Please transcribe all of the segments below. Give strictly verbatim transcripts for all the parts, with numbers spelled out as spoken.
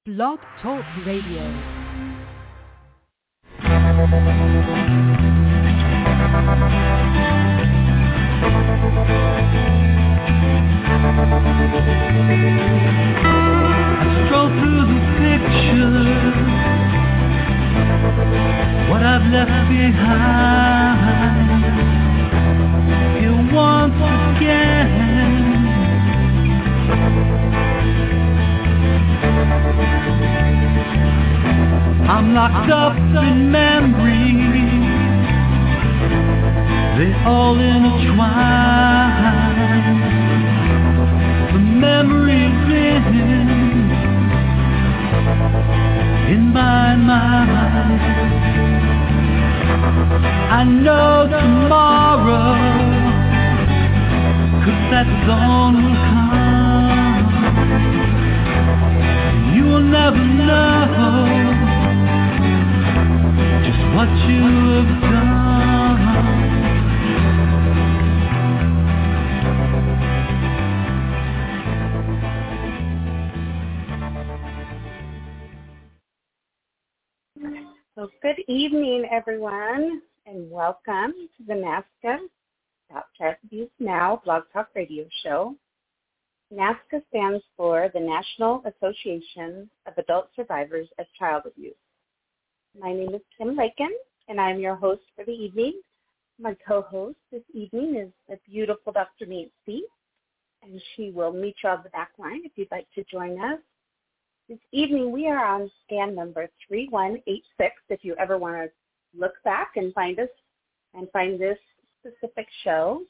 Blog Talk Radio. Stroll through the pictures, what I've left behind. Here once again, I'm locked up in memories, they all intertwine. The memories in in my mind. I know tomorrow, 'cause that dawn will come. You will never know just what you have done. So good evening, everyone, and welcome to the NAASCA, Stop Child Abuse Now, Blog Talk Radio Show. NAASCA stands for the National Association of Adult Survivors of Child Abuse. My name is Kim Lakin, and I'm your host for the evening. My co-host this evening is the beautiful Doctor Nancy, and she will meet you on the back line if you'd like to join us. This evening, we are on scan number three one eight six. If you ever want to look back and find us and find this specific show.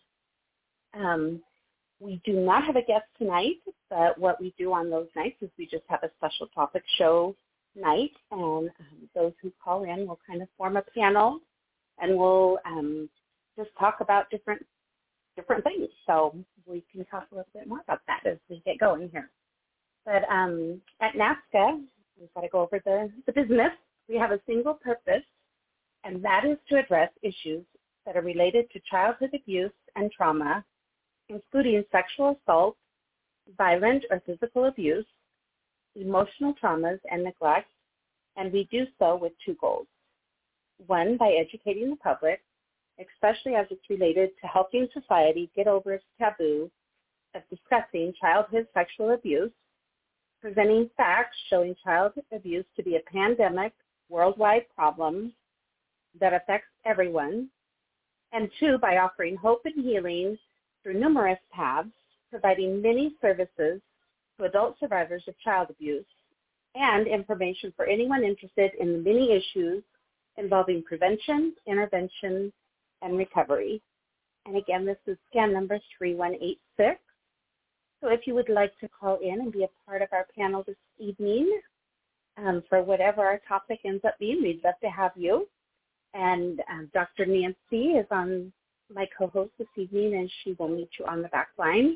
Um, we do not have a guest tonight, but what we do on those nights is we just have a special topic show night, and um, those who call in will kind of form a panel, and we'll um, just talk about different different things. So we can talk a little bit more about that as we get going here. But um, at NAASCA, we've got to go over the, the business. We have a single purpose, and that is to address issues that are related to childhood abuse and trauma, including sexual assault, violent or physical abuse, emotional traumas, and neglect, and we do so with two goals. One, by educating the public, especially as it's related to helping society get over its taboo of discussing childhood sexual abuse, presenting facts showing child abuse to be a pandemic, worldwide problem that affects everyone, and two, by offering hope and healing through numerous paths, providing many services to adult survivors of child abuse, and information for anyone interested in the many issues involving prevention, intervention, and recovery. And again, this is scan number three one eight six. So if you would like to call in and be a part of our panel this evening, um, for whatever our topic ends up being, we'd love to have you. And um, Doctor Nancy is on my co-host this evening, and she will meet you on the back line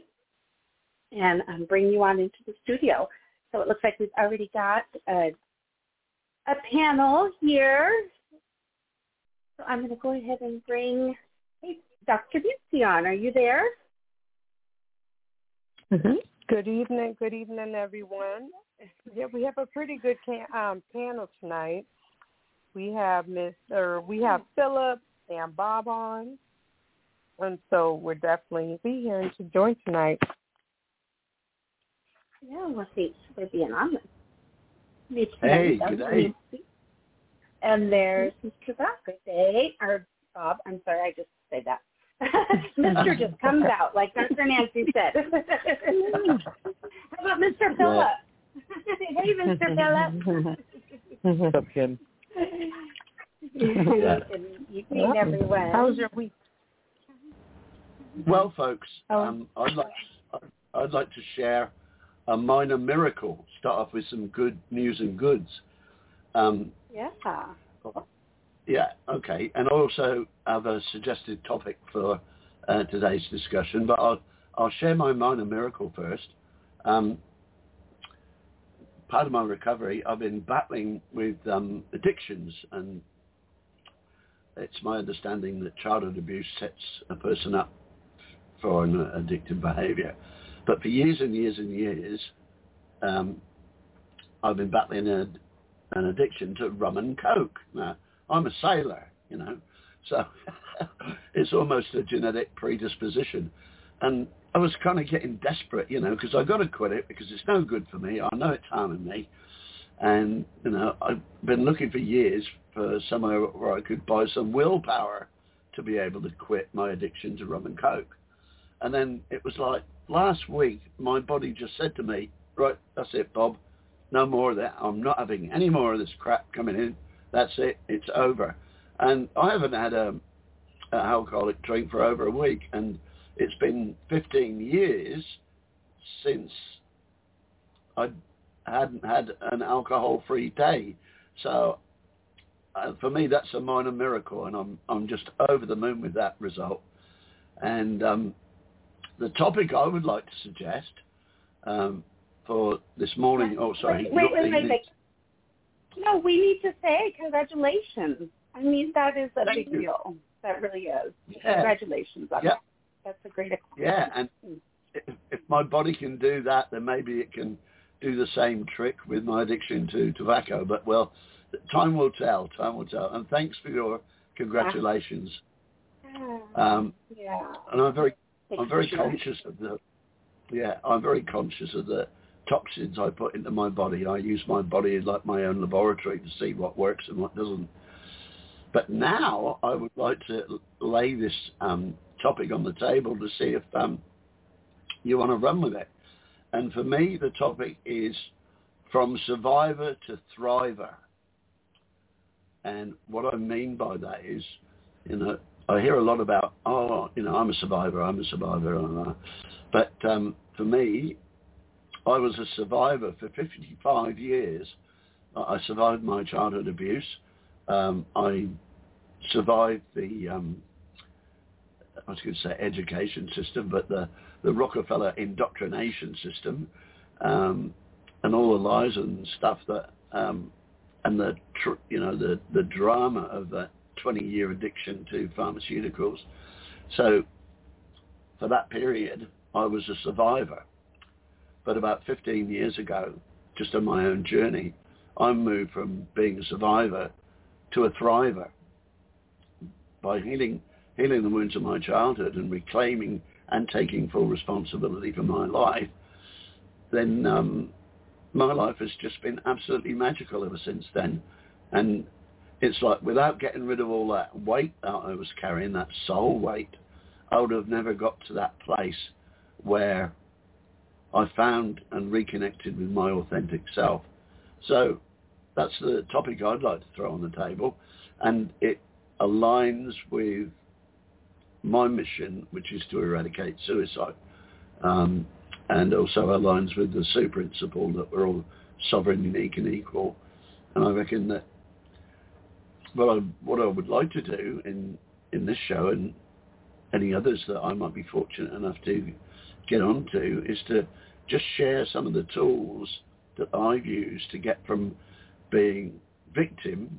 and um, bring you on into the studio. So it looks like we've already got a, a panel here. So I'm going to go ahead and bring hey, Doctor Nancy on. Are you there? Mm-hmm. Good evening, good evening, everyone. Yeah, we have a pretty good can, um, panel tonight. We have Mister We have Philip and Bob on, and so we're definitely be here to join tonight. Yeah, well, thanks for being on. This. Hey, good day. And there's Mister Bob. Good day, or Bob. I'm sorry, I just said that. Mister just comes out, like Doctor Nancy said. How about Mister Phillip? Hey, Mister Phillip. What's up, Kim? Yeah. Good evening, everyone. How was your week? Well, folks, oh. um, I'd like I'd like to share a minor miracle. Start off with some good news and goods. Um, yeah. Yeah, okay. And I also have a suggested topic for uh, today's discussion, but I'll I'll share my minor miracle first. Um, part of my recovery, I've been battling with um, addictions, and it's my understanding that childhood abuse sets a person up for an addictive behavior. But for years and years and years, um, I've been battling a, an addiction to rum and coke. Now, I'm a sailor, you know, so it's almost a genetic predisposition. And I was kind of getting desperate, you know, because I've got to quit it because it's no good for me. I know it's harming me. And, you know, I've been looking for years for somewhere where I could buy some willpower to be able to quit my addiction to rum and coke. And then it was like last week, my body just said to me, right, that's it, Bob. No more of that. I'm not having any more of this crap coming in. That's it. It's over. And I haven't had a, a alcoholic drink for over a week. And it's been fifteen years since I hadn't had an alcohol-free day. So uh, for me, that's a minor miracle. And I'm I'm just over the moon with that result. And um, the topic I would like to suggest um, for this morning, oh, sorry. Wait, wait, wait, wait. No, we need to say congratulations. I mean, that is a Thank big you. deal. That really is. Yeah. Congratulations on Yeah. that. That's a great accomplishment. Yeah, and if, if my body can do that, then maybe it can do the same trick with my addiction to tobacco. But, well, time will tell. Time will tell. And thanks for your congratulations. Yeah. Um, yeah. And I'm very, Thanks I'm very for sharing. conscious of the, yeah, I'm very conscious of the toxins I put into my body. I use my body like my own laboratory to see what works and what doesn't. But now I would like to lay this um, topic on the table to see if um, you want to run with it. And for me, the topic is from survivor to thriver. And what I mean by that is, you know, I hear a lot about, oh, you know, I'm a survivor, I'm a survivor. Blah, blah. But um, for me, I was a survivor for fifty-five years. I survived my childhood abuse. Um, I survived the, um, I was going to say education system, but the, the Rockefeller indoctrination system, um, and all the lies and stuff that, um, and the, tr- you know, the, the drama of that twenty-year addiction to pharmaceuticals. So for that period, I was a survivor. But about fifteen years ago, just on my own journey, I moved from being a survivor to a thriver by healing healing the wounds of my childhood and reclaiming and taking full responsibility for my life. Then um, my life has just been absolutely magical ever since then. And it's like without getting rid of all that weight that I was carrying, that soul weight, I would have never got to that place where I found and reconnected with my authentic self. So that's the topic I'd like to throw on the table. And it aligns with my mission, which is to eradicate suicide. Um, and also aligns with the super principle that we're all sovereign, unique and equal. And I reckon that what I, what I would like to do in, in this show and any others that I might be fortunate enough to get onto is to just share some of the tools that I've used to get from being victim,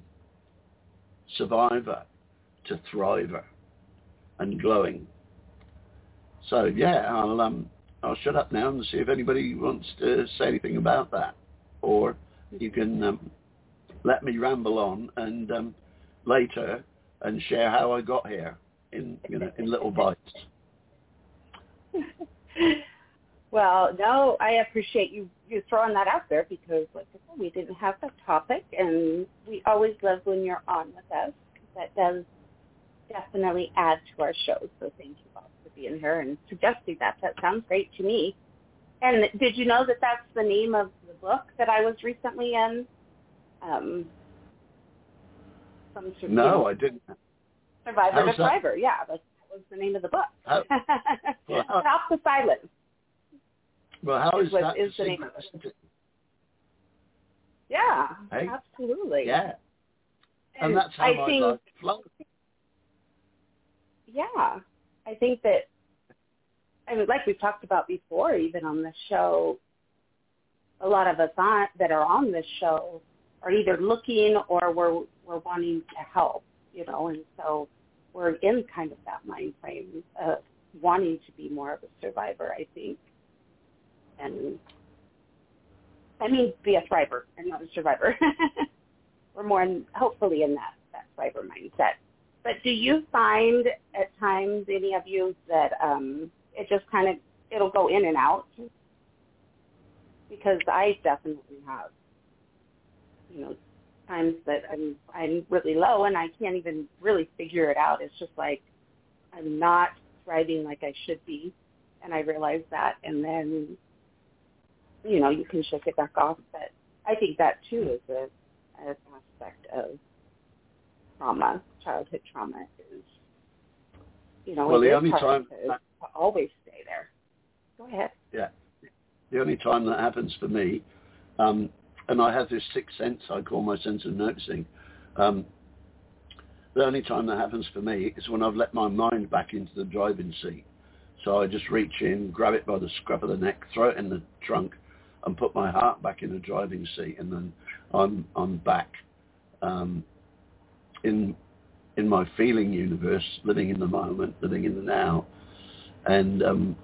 survivor, to thriver and glowing. So yeah, I'll um, I'll shut up now and see if anybody wants to say anything about that, or you can um, let me ramble on and um, later and share how I got here in you know in little bites. Well, no, I appreciate you, you throwing that out there because, like I said, we didn't have that topic, and we always love when you're on with us because that does definitely add to our show. So thank you all for being here and suggesting that. That sounds great to me. And did you know that that's the name of the book that I was recently in? Um, some, No, you know, I didn't. Survivor How's to that? Thriver. Yeah, that was the name of the book. How- well, how- Stop the Silence. Well, how is was- that is the the name secret? of it. isn't it? Yeah, Hey? absolutely. Yeah, and And that's how I my think, life flowed. yeah, I think that, I mean, like we've talked about before, even on this show, a lot of us on, that are on this show are either looking or we're we're wanting to help, you know, and so we're in kind of that mind frame of wanting to be more of a survivor, I think. And I mean, be a thriver and not a survivor. We're more, in, hopefully, in that, that thriver mindset. But do you find at times, any of you, that um, it just kind of, it'll go in and out? Because I definitely have, you know, times that I'm, I'm really low and I can't even really figure it out. It's just like I'm not thriving like I should be, and I realize that, and then, you know, you can shake it back off. But I think that, too, is a, an aspect of trauma, childhood trauma, is, you know, well, it the is only hard time to, to always stay there. Go ahead. Yeah. The only time that happens for me, um, and I have this sixth sense I call my sense of noticing, um, the only time that happens for me is when I've let my mind back into the driving seat. So I just reach in, grab it by the scruff of the neck, throw it in the trunk, and put my heart back in the driving seat, and then I'm I'm back um, in in my feeling universe, living in the moment, living in the now. And um,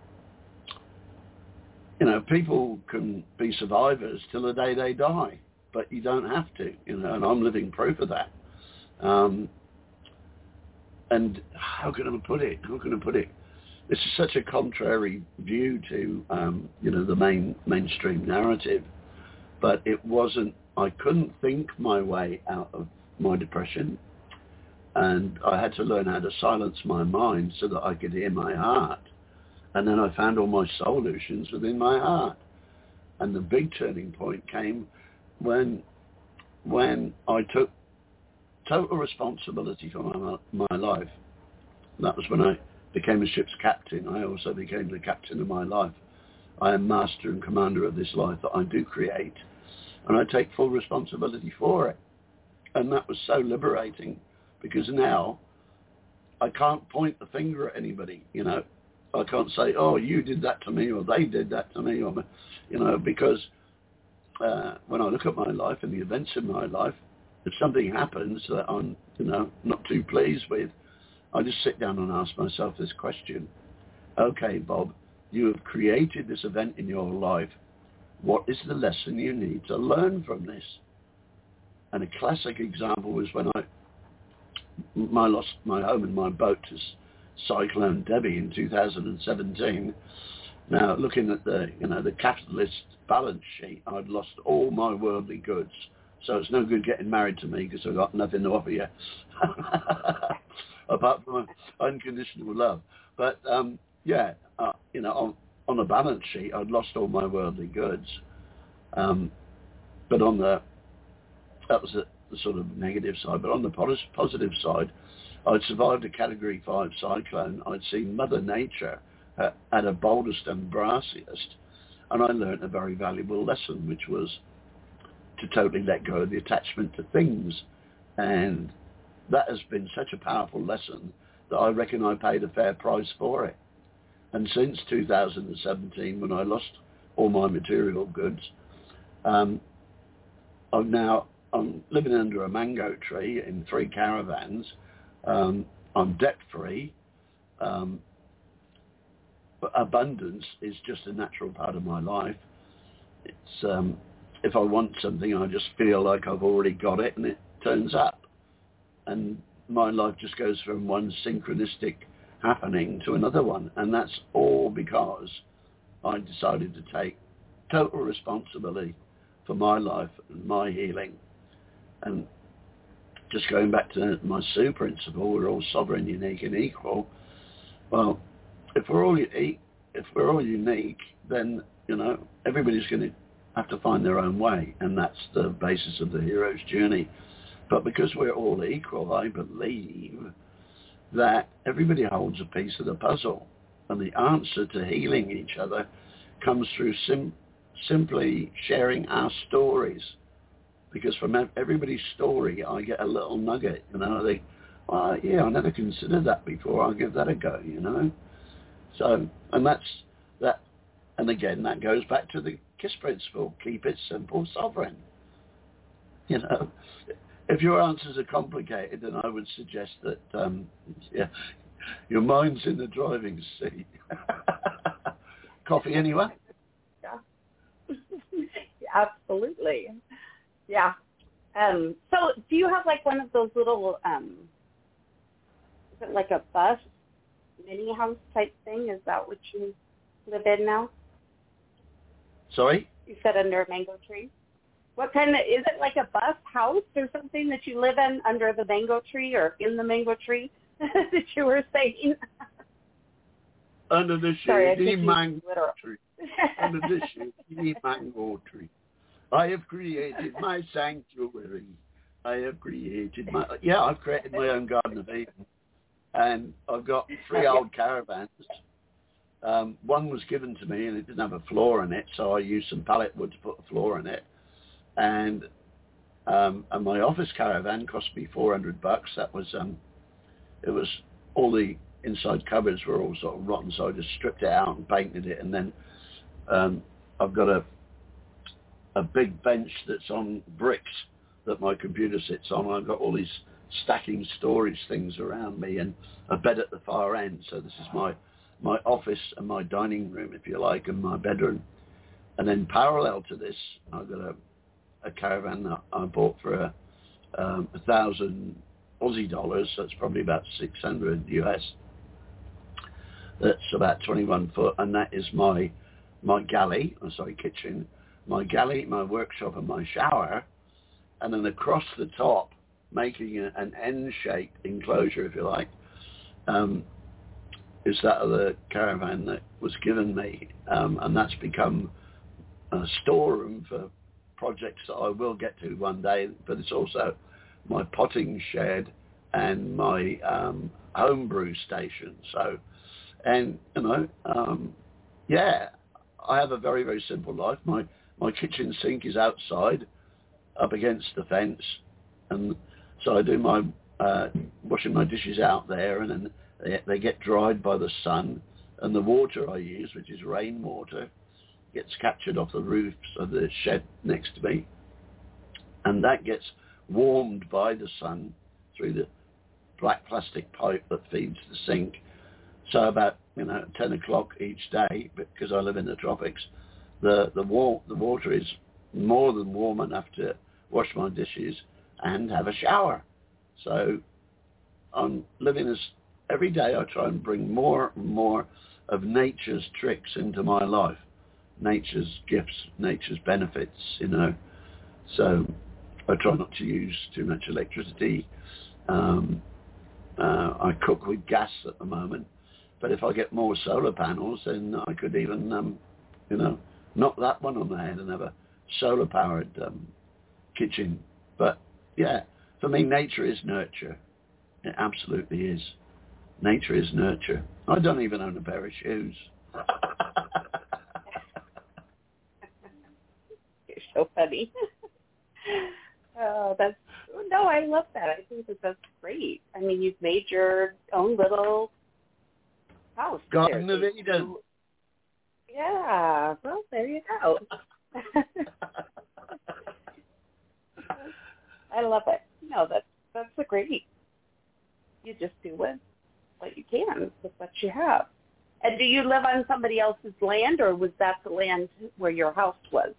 you know, people can be survivors till the day they die, but you don't have to, you know, and I'm living proof of that. Um, and how can I put it? How can I put it? This is such a contrary view to, um, you know, the main mainstream narrative, but it wasn't, I couldn't think my way out of my depression, and I had to learn how to silence my mind so that I could hear my heart. And then I found all my solutions within my heart. And the big turning point came when when I took total responsibility for my, my life. That was when I became a ship's captain. I also became the captain of my life. I am master and commander of this life that I do create. And I take full responsibility for it. And that was so liberating, because now I can't point the finger at anybody, you know. I can't say, oh, you did that to me, or they did that to me, or, you know, because uh, when I look at my life and the events in my life, if something happens that I'm, you know, not too pleased with, I just sit down and ask myself this question. Okay, Bob, you have created this event in your life. What is the lesson you need to learn from this? And a classic example was when I, I lost my home and my boat to Cyclone Debbie in two thousand seventeen. Now, looking at the, you know, the capitalist balance sheet, I'd lost all my worldly goods. So it's no good getting married to me because I've got nothing to offer you, apart from unconditional love. But um, yeah, uh, you know, on, on the balance sheet, I'd lost all my worldly goods. Um, but on the, that was the, the sort of negative side. But on the positive side, I'd survived a Category five cyclone. I'd seen Mother Nature uh, at her boldest and brassiest, and I learned a very valuable lesson, which was to totally let go of the attachment to things. And that has been such a powerful lesson that I reckon I paid a fair price for it. And since two thousand seventeen, when I lost all my material goods, um, I'm now I'm living under a mango tree in three caravans. Um, I'm debt-free. Um, but abundance is just a natural part of my life. It's um, if I want something, I just feel like I've already got it, and it turns up. And my life just goes from one synchronistic happening to another one. And that's all because I decided to take total responsibility for my life and my healing. And just going back to my Sue principle, we're all sovereign, unique, and equal. Well, if we're all if we're all unique, then, you know, everybody's going to have to find their own way, and that's the basis of the hero's journey. But because we're all equal, I believe that everybody holds a piece of the puzzle, and the answer to healing each other comes through sim- simply sharing our stories. Because from everybody's story, I get a little nugget, you know. They, well, yeah, I never considered that before. I'll give that a go, you know. So, and that's that. And again, that goes back to the KISS principle: keep it simple, sovereign. You know, if your answers are complicated, then I would suggest that, um, yeah, your mind's in the driving seat. Coffee, anyone? Yeah. Absolutely. Yeah. Um, so do you have like one of those little, um, is it like a bus mini house type thing? Is that what you live in now? Sorry? You said under a mango tree. What kind of, is it like a bus house or something that you live in under the mango tree or in the mango tree that you were saying? Under the Sorry, shady mango tree. Under the shady mango tree. I have created my sanctuary. I have created my, yeah, I've created my own Garden of Eden. And I've got three old caravans. Um, one was given to me and it didn't have a floor in it, so I used some pallet wood to put a floor in it. And um, and my office caravan cost me four hundred bucks. That was, um, it was, all the inside cupboards were all sort of rotten, so I just stripped it out and painted it. And then um, I've got a a big bench that's on bricks that my computer sits on. I've got all these stacking storage things around me and a bed at the far end. So this is my, my office and my dining room, if you like, and my bedroom. And then parallel to this, I've got a, a caravan that I bought for a, um, a thousand Aussie dollars. So it's probably about six hundred U S. That's about twenty-one foot. And that is my, my galley, I'm sorry, kitchen, my galley, my workshop, and my shower. And then across the top, making a, an N-shaped enclosure, if you like, um, is that other caravan that was given me. Um, and that's become a storeroom for projects that I will get to one day, but it's also my potting shed and my um, homebrew station. So, and, you know, um, yeah, I have a very, very simple life. My my kitchen sink is outside, up against the fence, and so I do my uh, washing my dishes out there, and then they, they get dried by the sun, and the water I use, which is rainwater, gets captured off the roofs of the shed next to me, and that gets warmed by the sun through the black plastic pipe that feeds the sink. So about, you know, ten o'clock each day, because I live in the tropics, the the, war, the water is more than warm enough to wash my dishes and have a shower. So I'm living as, every day I try and bring more and more of nature's tricks into my life, nature's gifts, nature's benefits, you know. So I try not to use too much electricity. Um, uh, I cook with gas at the moment. But if I get more solar panels, then I could even, um, you know, knock that one on the head and have a solar-powered um, kitchen. But, yeah, for me, nature is nurture. It absolutely is. Nature is nurture. I don't even own a pair of shoes. You're so funny. Oh, that's, no, I love that. I think that that's great. I mean, you've made your own little house. Garden of Eden. Yeah, well, there you go. I love it. No, that's that's a great. You just do what what you can with what you have. And do you live on somebody else's land, or was that the land where your house was?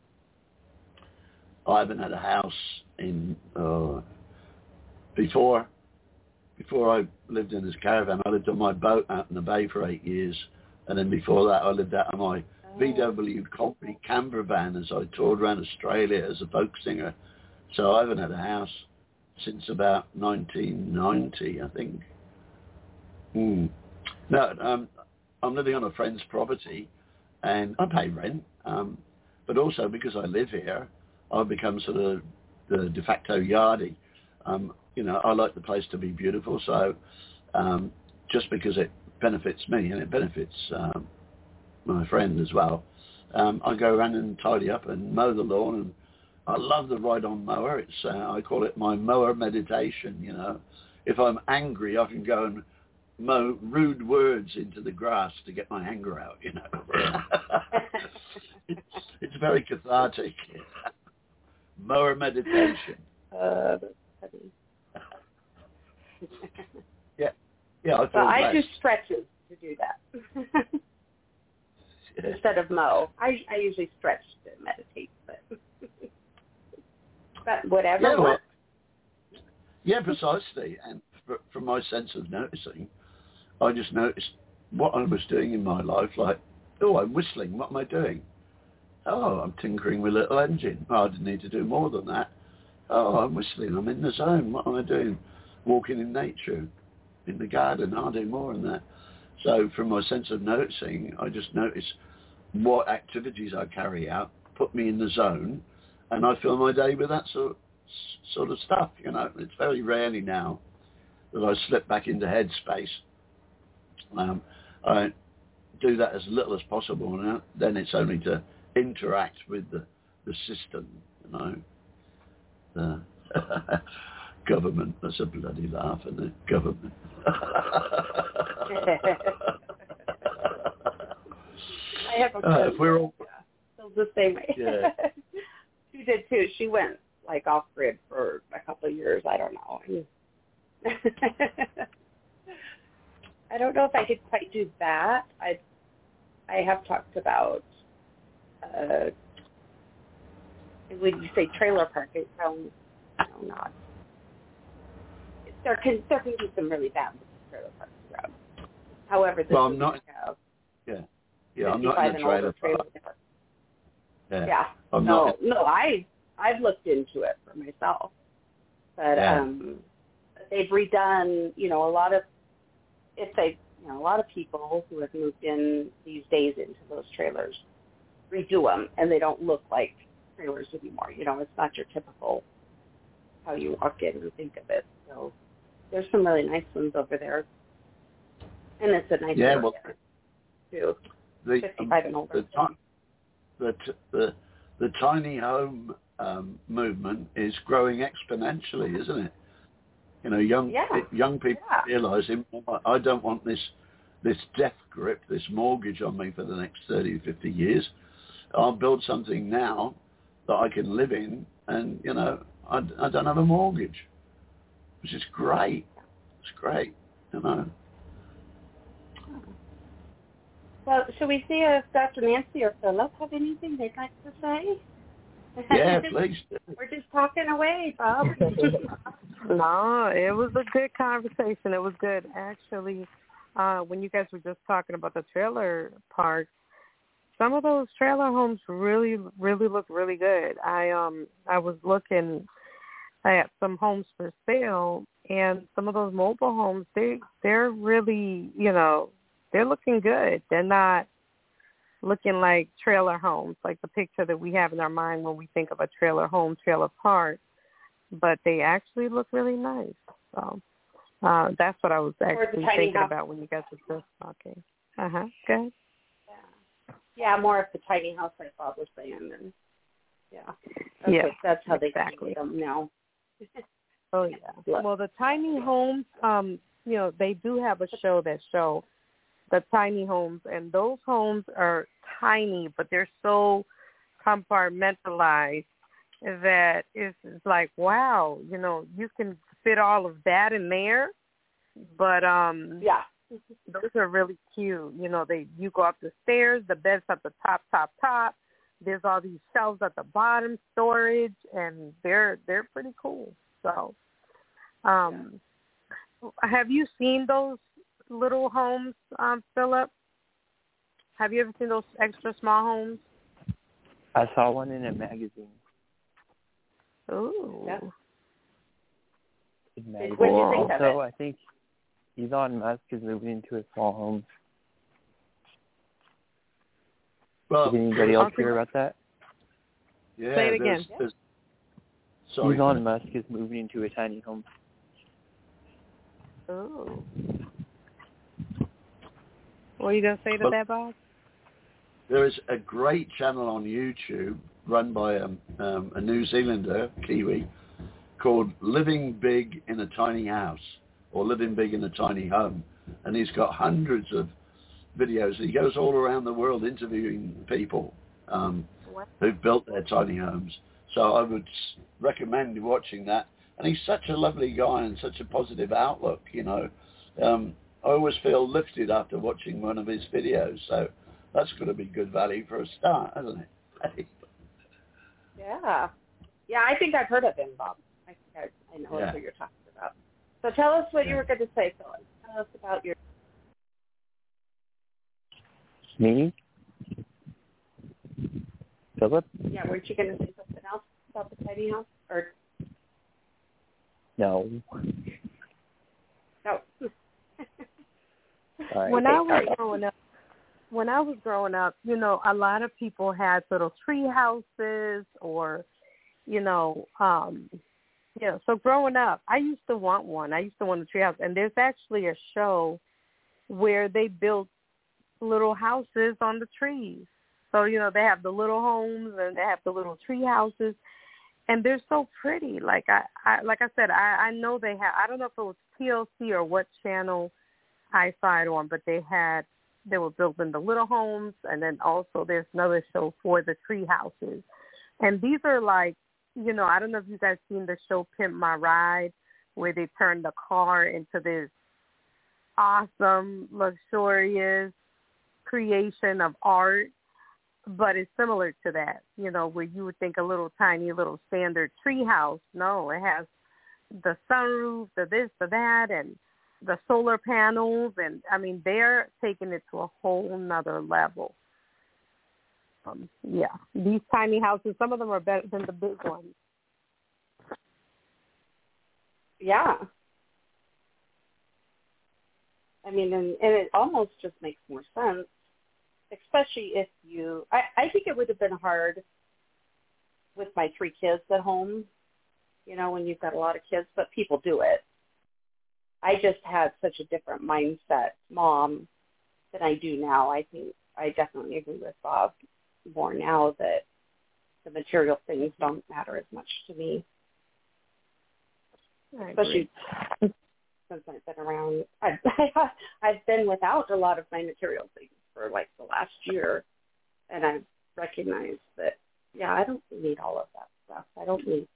I haven't had a house in uh, before. Before I lived in this caravan, I lived on my boat out in the bay for eight years. And then before that, I lived out on my oh. V W Company camper van as I toured around Australia as a folk singer. So I haven't had a house since about nineteen ninety, I think. Mm. No, um, I'm living on a friend's property, and I pay rent. Um, but also because I live here, I've become sort of the de facto yardie. Um, you know, I like the place to be beautiful, so um, just because it benefits me and it benefits um, my friend as well, um, I go around and tidy up and mow the lawn, and I love the ride-on mower. It's uh, I call it my mower meditation. You know, if I'm angry, I can go and mow rude words into the grass to get my anger out. You know, it's, it's very cathartic. Mower meditation. Uh, that's funny. yeah, yeah. I, well, I do stretches to do that. Yeah. instead of mow. I I usually stretch to meditate, but but whatever Yeah, well, works. yeah, precisely. And for, from my sense of noticing, I just noticed what I was doing in my life. Like, oh, I'm whistling. What am I doing? Oh, I'm tinkering with a little engine. Oh, I didn't need to do more than that. Oh, I'm whistling. I'm in the zone. What am I doing? Walking in nature, in the garden. I'll do more than that. So from my sense of noticing, I just notice what activities I carry out, put me in the zone, and I fill my day with that sort sort of stuff. You know, it's very rarely now that I slip back into headspace. Um, I do that as little as possible, and then it's only to interact with the, the system, you know. The government, that's a bloody laugh, isn't it? Government. I have a friend. Uh, if we're all, yeah, feels the same way. Yeah. She did too. She went like off grid for a couple of years. I don't know. I don't know if I could quite do that. I I have talked about uh, when you say trailer park, it sounds no not. There can there can be some really bad trailer parks around. However, this well, is I'm not. like a Yeah, yeah, I'm not in a trailer park. Yeah, yeah. I'm no, not. no, I I've looked into it for myself, but Yeah. um, they've redone. You know, a lot of if they, you know, a lot of people who have moved in these days into those trailers redo them, and they don't look like trailers anymore. You know, it's not your typical how you walk in and think of it. So there's some really nice ones over there, and it's a nice Yeah, area well, too. the fifty-five and older. the, ti- the t- the the tiny home um, movement is growing exponentially, isn't it? You know, young Yeah. young people Yeah. realizing I don't want this this death grip, this mortgage on me for the next thirty, fifty years. I'll build something now that I can live in, and you know, I, I don't have a mortgage, which is great. It's great, you know. Well, should we see if Doctor Nancy or Philip have anything they'd like to say? Yeah, please. We're just talking away, Bob. No, it was a good conversation. It was good. Actually, uh, when you guys were just talking about the trailer parks, some of those trailer homes really, really look really good. I um I was looking at some homes for sale, and some of those mobile homes, they they're really, you know, they're looking good. They're not looking like trailer homes, like the picture that we have in our mind when we think of a trailer home, trailer park. But they actually look really nice. So uh, that's what I was actually thinking house. about when you guys were just talking. Uh huh. Good. Yeah. Yeah, more of the tiny house like Bob was saying, and yeah, that's, yeah, what, that's how exactly. they them now. Oh yeah. Well, the tiny homes, um, you know, they do have a show that show the tiny homes, and those homes are tiny, but they're so compartmentalized that it's like, wow, you know, you can fit all of that in there. But um, yeah, those are really cute. You know, they you go up the stairs, the bed's at the top, top, top. There's all these shelves at the bottom, storage, and they're they're pretty cool. So, um, have you seen those little homes, um, Philip? Have you ever seen those extra small homes? I saw one in a magazine. Ooh. Yeah. In magazine. What do you think also, of it? I think Elon Musk is moving into a small home. Well, Did anybody else hear about that? yeah, Say it there's- again. there's- sorry. Elon Musk is moving into a tiny home. Ooh. What are you going to say to Well, that, Bob? There is a great channel on YouTube run by um, um, a New Zealander, Kiwi, called Living Big in a Tiny House or Living Big in a Tiny Home. And he's got hundreds of videos. He goes all around the world interviewing people um, who've built their tiny homes. So I would recommend watching that. And he's such a lovely guy and such a positive outlook, you know. Um, I always feel lifted after watching one of his videos. So That's going to be good value for a start, isn't it? Yeah. Yeah, I think I've heard of him, Bob. I think I, I know Yeah. who you're talking about. So tell us what Yeah. you were going to say, Phyllis. Tell us about your... Me? Philip? Yeah, weren't you going to say something else about the tiny house? Or No. no? All right. When okay, I was sorry. growing up, when I was growing up, you know, a lot of people had little tree houses or, you know, um, you know, so growing up, I used to want one. I used to want a tree house. And there's actually a show where they built little houses on the trees. So, you know, they have the little homes and they have the little tree houses. And they're so pretty. Like I, I like I said, I, I know they have, I don't know if it was T L C or what channel I saw it on, but they had, they were building the little homes, and then also there's another show for the tree houses. And these are like, you know, I don't know if you guys seen the show Pimp My Ride, where they turned the car into this awesome, luxurious creation of art. But it's similar to that, you know, where you would think a little tiny little standard tree house. No, it has the sunroof, the this, the that, and the solar panels, and I mean, they're taking it to a whole nother level. Um, yeah, these tiny houses, some of them are better than the big ones. Yeah. I mean, and, and it almost just makes more sense, especially if you, I, I think it would have been hard with my three kids at home, you know, when you've got a lot of kids, but people do it. I just had such a different mindset, mom, than I do now. I think I definitely agree with Bob more now that the material things don't matter as much to me. I Especially agree. since I've been around. I've, I've been without a lot of my material things for like the last year, and I've recognized that, yeah, I don't need all of that stuff. I don't need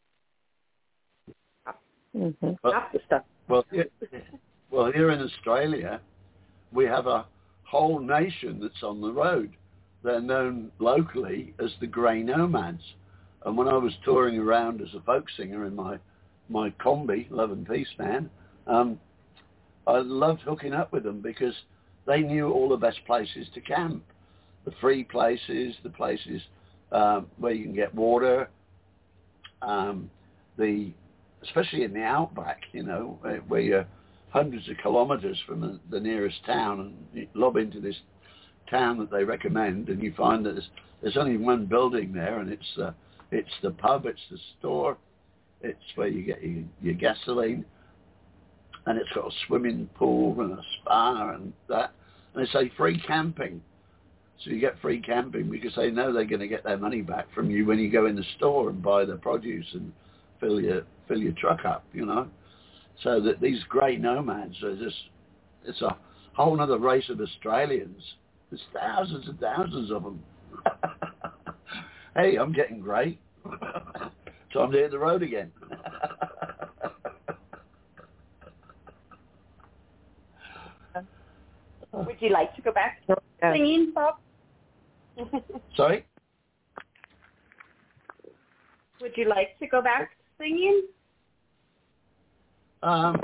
Mm-hmm. half the stuff. Well, here, well, here in Australia, we have a whole nation that's on the road. They're known locally as the Grey Nomads. And when I was touring around as a folk singer in my, my combi, Love and Peace Man, um, I loved hooking up with them because they knew all the best places to camp. The free places, the places um, where you can get water, um, the especially in the outback, you know, where you're hundreds of kilometres from the, the nearest town, and you lob into this town that they recommend, and you find that there's, there's only one building there, and it's uh, it's the pub, it's the store, it's where you get your, your gasoline, and it's got a swimming pool and a spa and that, and they say free camping. So you get free camping because they know they're going to get their money back from you when you go in the store and buy the produce and fill your fill your truck up, you know. So that these Grey Nomads are just, it's a whole other race of Australians. There's thousands and thousands of them. Hey, I'm getting grey. Time to hit the road again. Would you like to go back to singing, Bob? Sorry? Would you like to go back to singing? Um,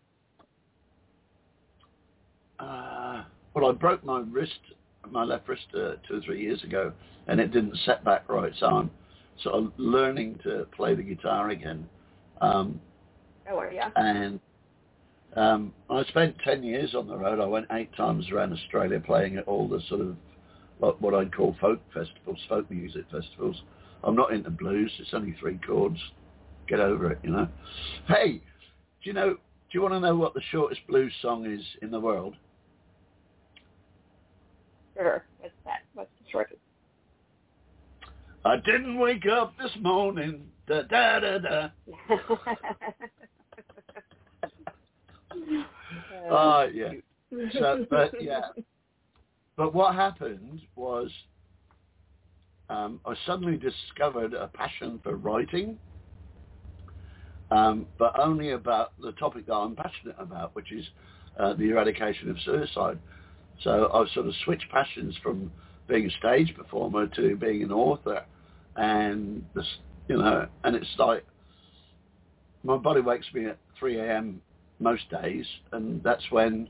uh, well, I broke my wrist, my left wrist uh, two or three years ago, and it didn't set back right, so I'm sort of learning to play the guitar again. Um, Oh, are you? and um, I spent ten years on the road. I went eight times around Australia playing at all the sort of what, what I'd call folk festivals, folk music festivals. I'm not into blues. It's only three chords. Get over it, you know. Hey, do you know, do you want to know what the shortest blues song is in the world? Sure. What's that? What's the shortest? I didn't wake up this morning. Da da da da. Oh, yeah. So, but yeah. But what happened was um, I suddenly discovered a passion for writing, um, but only about the topic that I'm passionate about, which is uh, the eradication of suicide. So I've sort of switched passions from being a stage performer to being an author. And, this, you know, and it's like my body wakes me at three a.m. most days, and that's when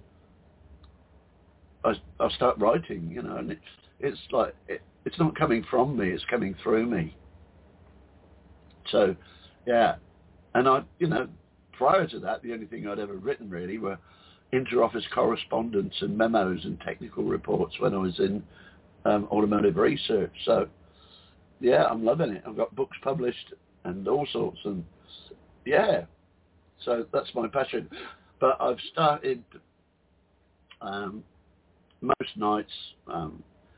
I, I start writing, you know, and it's, it's like, it, it's not coming from me, it's coming through me. So, yeah. And I, you know, prior to that, the only thing I'd ever written really were inter-office correspondence and memos and technical reports when I was in um, automotive research. So, yeah, I'm loving it. I've got books published and all sorts, and yeah, so that's my passion. But I've started um, most nights um,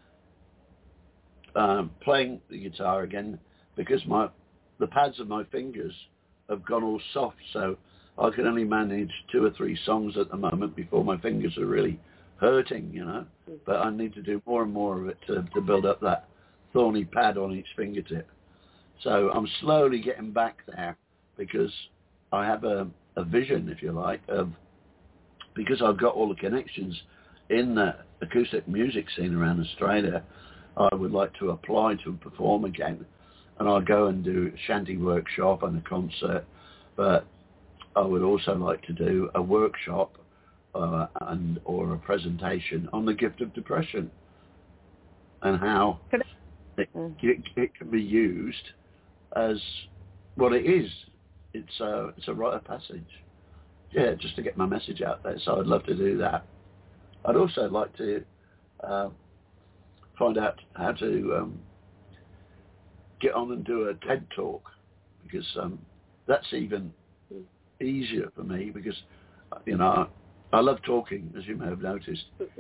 um, playing the guitar again because my the pads of my fingers have gone all soft, so I can only manage two or three songs at the moment before my fingers are really hurting, you know. But I need to do more and more of it to, to build up that thorny pad on each fingertip. So I'm slowly getting back there because I have a, a vision, if you like, of, because I've got all the connections in the acoustic music scene around Australia, I would like to apply to perform again. And I'll go and do a shanty workshop and a concert, but I would also like to do a workshop uh, and or a presentation on the gift of depression and how it, it, it can be used as what it is. It's a, it's a rite of passage. Yeah, just to get my message out there. So I'd love to do that. I'd also like to uh, find out how to um, get on and do a TED Talk, because um, that's even easier for me because, you know, I, I love talking, as you may have noticed.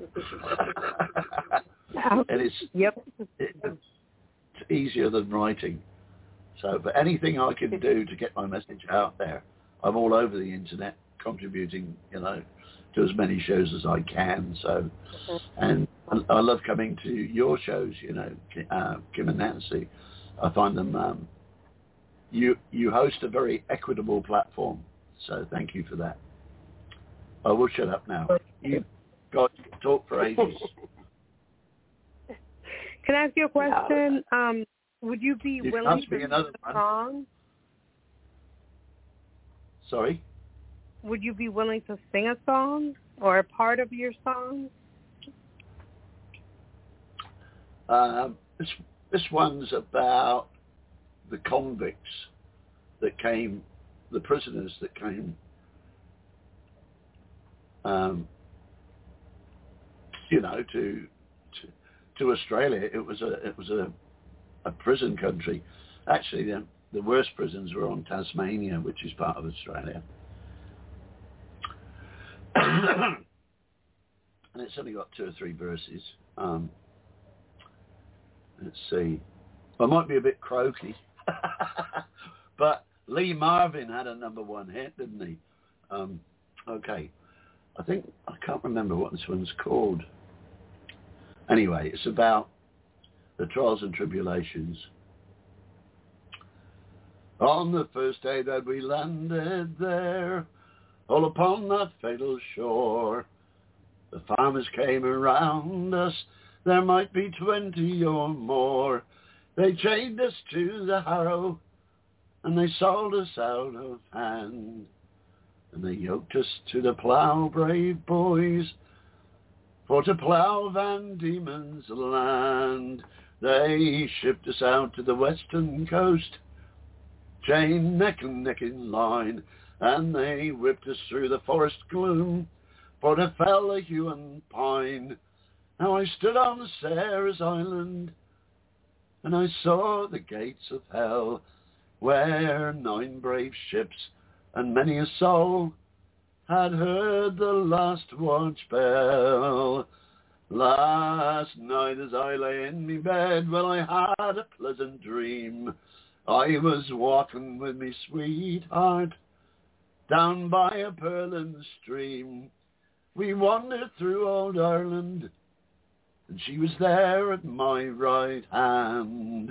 And it's, yep. it, it's easier than writing. So, but anything I can do to get my message out there, I'm all over the internet contributing, you know, to as many shows as I can. So, and I, I love coming to your shows, you know, uh, Kim and Nancy. I find them, um, you you host a very equitable platform. So thank you for that. I will shut up now. You got to talk for ages. Can I ask you a question? Um, would you be you willing to sing another a one. song? Sorry? Would you be willing to sing a song or a part of your song? Um, this, this one's about the convicts that came, the prisoners that came, um, you know, to, to to Australia. It was a it was a, a prison country. Actually, the, the worst prisons were on Tasmania, which is part of Australia. And it's only got two or three verses. Um, let's see. I might be a bit croaky, but Lee Marvin had a number one hit, didn't he? Um, okay. I think, I can't remember what this one's called. Anyway, it's about the trials and tribulations. On the first day that we landed there, all upon that fatal shore, the farmers came around us, there might be twenty or more. They chained us to the harrow, and they sold us out of hand. And they yoked us to the plough, brave boys, for to plough Van Diemen's land. They shipped us out to the western coast, chained neck and neck in line, and they whipped us through the forest gloom, for to fell a Huon pine. Now I stood on Sarah's Island, and I saw the gates of hell, where nine brave ships and many a soul had heard the last watch bell. Last night as I lay in me bed, well, I had a pleasant dream. I was walking with me sweetheart down by a purling stream. We wandered through old Ireland, and she was there at my right hand.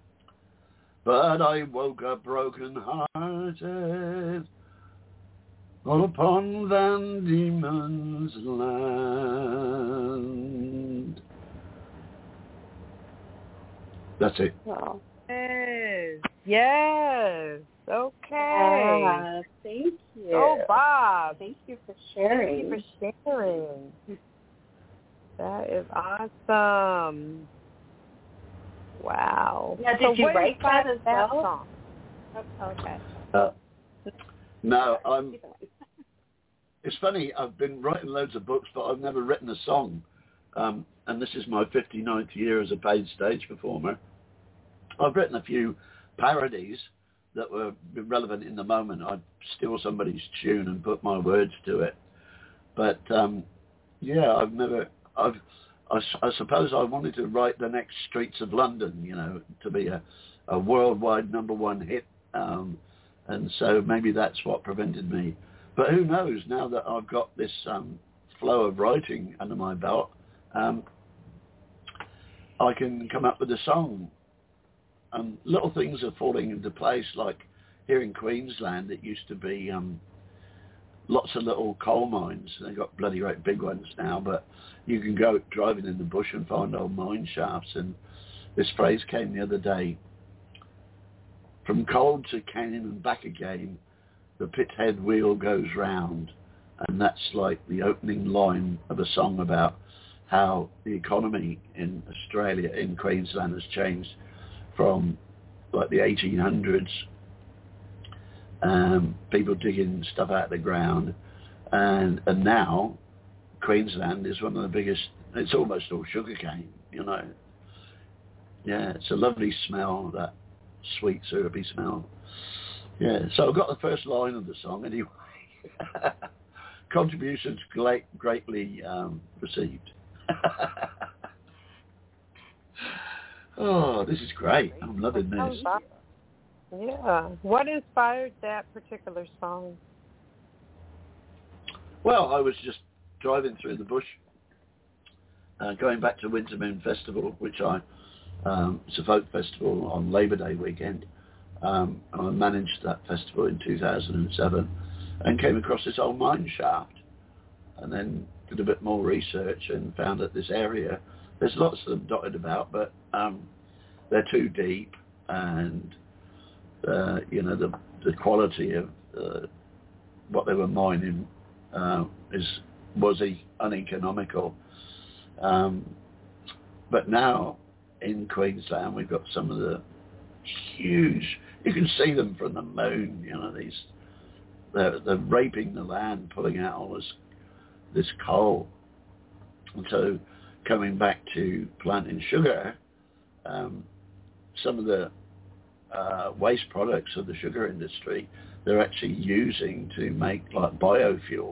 But I woke up broken-hearted all upon Van Diemen's land. That's it. Well, Yes. Yes. Okay. yeah, thank you. Oh, Bob. Thank you for sharing. Thank you for sharing. That is awesome. Wow. Now, did so you what write that as that well? Song? Okay. Uh, no, I'm. It's funny. I've been writing loads of books, but I've never written a song. Um, and this is my fifty-ninth year as a paid stage performer. I've written a few parodies that were relevant in the moment. I'd steal somebody's tune and put my words to it. But um, yeah, I've never. I've. I, I suppose I wanted to write the next Streets of London, you know, to be a, a worldwide number one hit. Um, and so maybe that's what prevented me. But who knows, now that I've got this um, flow of writing under my belt, um, I can come up with a song. And little things are falling into place, like here in Queensland, it used to be um, lots of little coal mines. They've got bloody right big ones now, but you can go driving in the bush and find old mine shafts. And this phrase came the other day: from coal to Canaan and back again, the pithead wheel goes round. And that's like the opening line of a song about how the economy in Australia, in Queensland, has changed from like the eighteen hundreds, um, people digging stuff out of the ground, and and now Queensland is one of the biggest. It's almost all sugarcane, you know. Yeah, it's a lovely smell, that sweet syrupy smell. Yeah, so I've got the first line of the song anyway. Contributions great, greatly um, received. Oh, this is great. I'm loving this. Yeah. What inspired that particular song? Well, I was just driving through the bush, uh, going back to Winter Moon Festival, which I, um, it's a folk festival on Labour Day weekend. Um, and I managed that festival in two thousand seven and came across this old mine shaft, and then did a bit more research and found that this area, there's lots of them dotted about, but um, they're too deep, and uh, you know, the the quality of uh, what they were mining uh, is was e- uneconomical. Um, but now in Queensland we've got some of the huge, you can see them from the moon, you know, these, they're, they're raping the land, pulling out all this, this coal. And so coming back to planting sugar, um, some of the uh, waste products of the sugar industry, they're actually using to make like biofuel.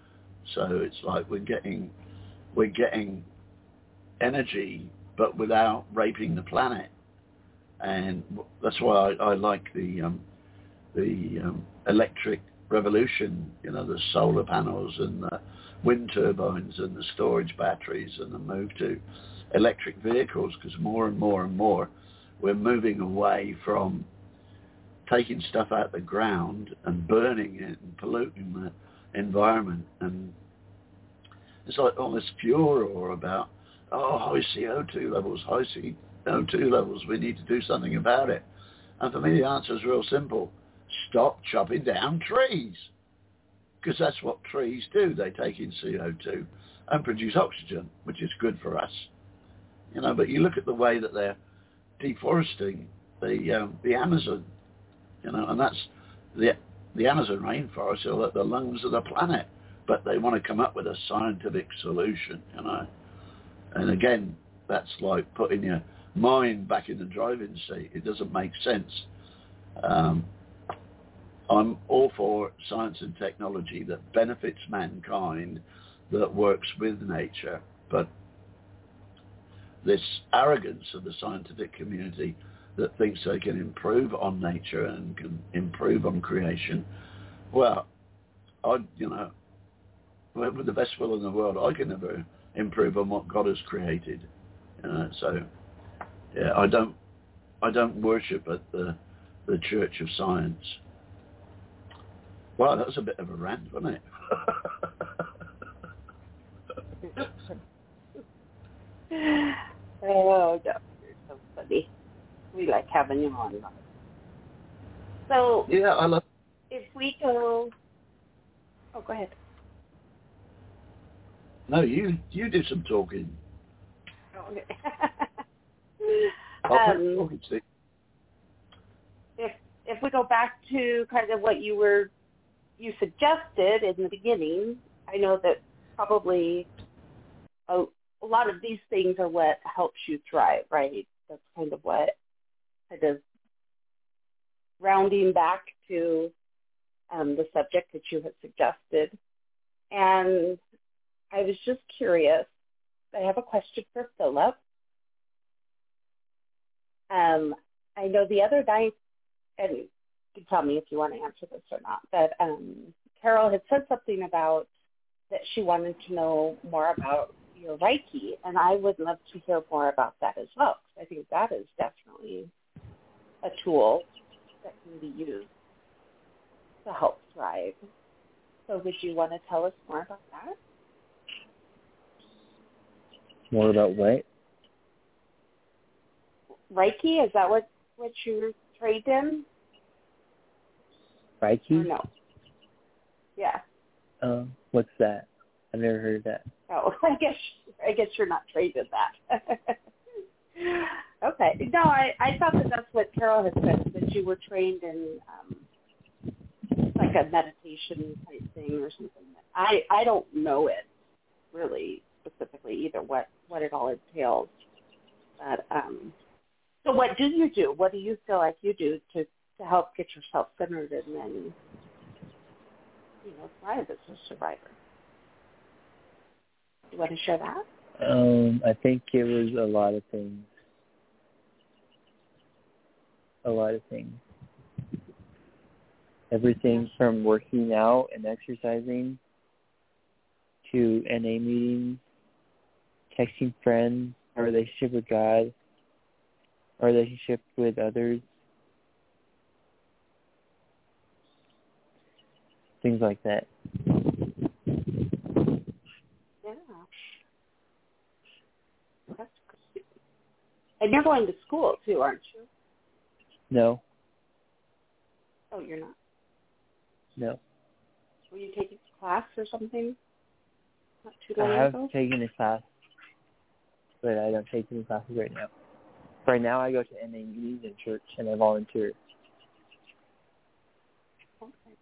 So it's like we're getting, we're getting energy, but without raping the planet. And that's why I, I like the um, the um, electric revolution, you know, the solar panels and the wind turbines and the storage batteries, and the move to electric vehicles, because more and more and more we're moving away from taking stuff out of the ground and burning it and polluting the environment. And it's like all this furor about, oh, high C O two levels, high C O two levels, we need to do something about it. And for me, the answer is real simple. Stop chopping down trees. Because that's what trees do. They take in C O two and produce oxygen, which is good for us. You know, but you look at the way that they're deforesting the um, the Amazon, you know, and that's the the Amazon rainforest are like the lungs of the planet. But they want to come up with a scientific solution, you know. And again, that's like putting your mind back in the driving seat. It doesn't make sense. Um, I'm all for science and technology that benefits mankind, that works with nature. But this arrogance of the scientific community that thinks they can improve on nature and can improve on creation, well, I, you know, with the best will in the world, I can never improve on what God has created. You know, so yeah, I don't, I don't worship at the the Church of Science. Wow, that's a bit of a rant, wasn't it? Oh, Doctor, you're so funny. We like having you on. So, yeah, I love. If we go, oh, go ahead. No, you you do some talking. Okay. I'll um, talking to you. if if we go back to kind of what you were you suggested in the beginning, I know that probably a, a lot of these things are what helps you thrive, right? That's kind of what kind of rounding back to um, the subject that you had suggested. And I was just curious. I have a question for Philip. Um, I know the other night, and you can tell me if you want to answer this or not, but um, Carol had said something about that she wanted to know more about your Reiki, and I would love to hear more about that as well, because I think that is definitely a tool that can be used to help thrive. So would you want to tell us more about that? More about what? Reiki, is that what, what you're trained in? Reiki? Or no. Yeah. Um, what's that? I've never heard of that. Oh, I guess I guess you're not trained in that. Okay. No, I, I thought that that's what Carol had said, that you were trained in um, like a meditation type thing or something. I, I don't know it really specifically either, what, what it all entails. But um, so what do you do? What do you feel like you do to, to help get yourself centered and then, you know, thrive as a survivor? Do you want to share that? Um, I think it was a lot of things. A lot of things. Everything from working out and exercising to N A meetings, texting friends, our relationship with God, our relationship with others, things like that. Yeah. That's great. And you're going to school too, aren't you? No, Oh, you're not? no. Were you taking a class or something? Not too long I have ago? taken a class, but I don't take any classes right now. Right now I go to N A meetings in church and I volunteer. Okay.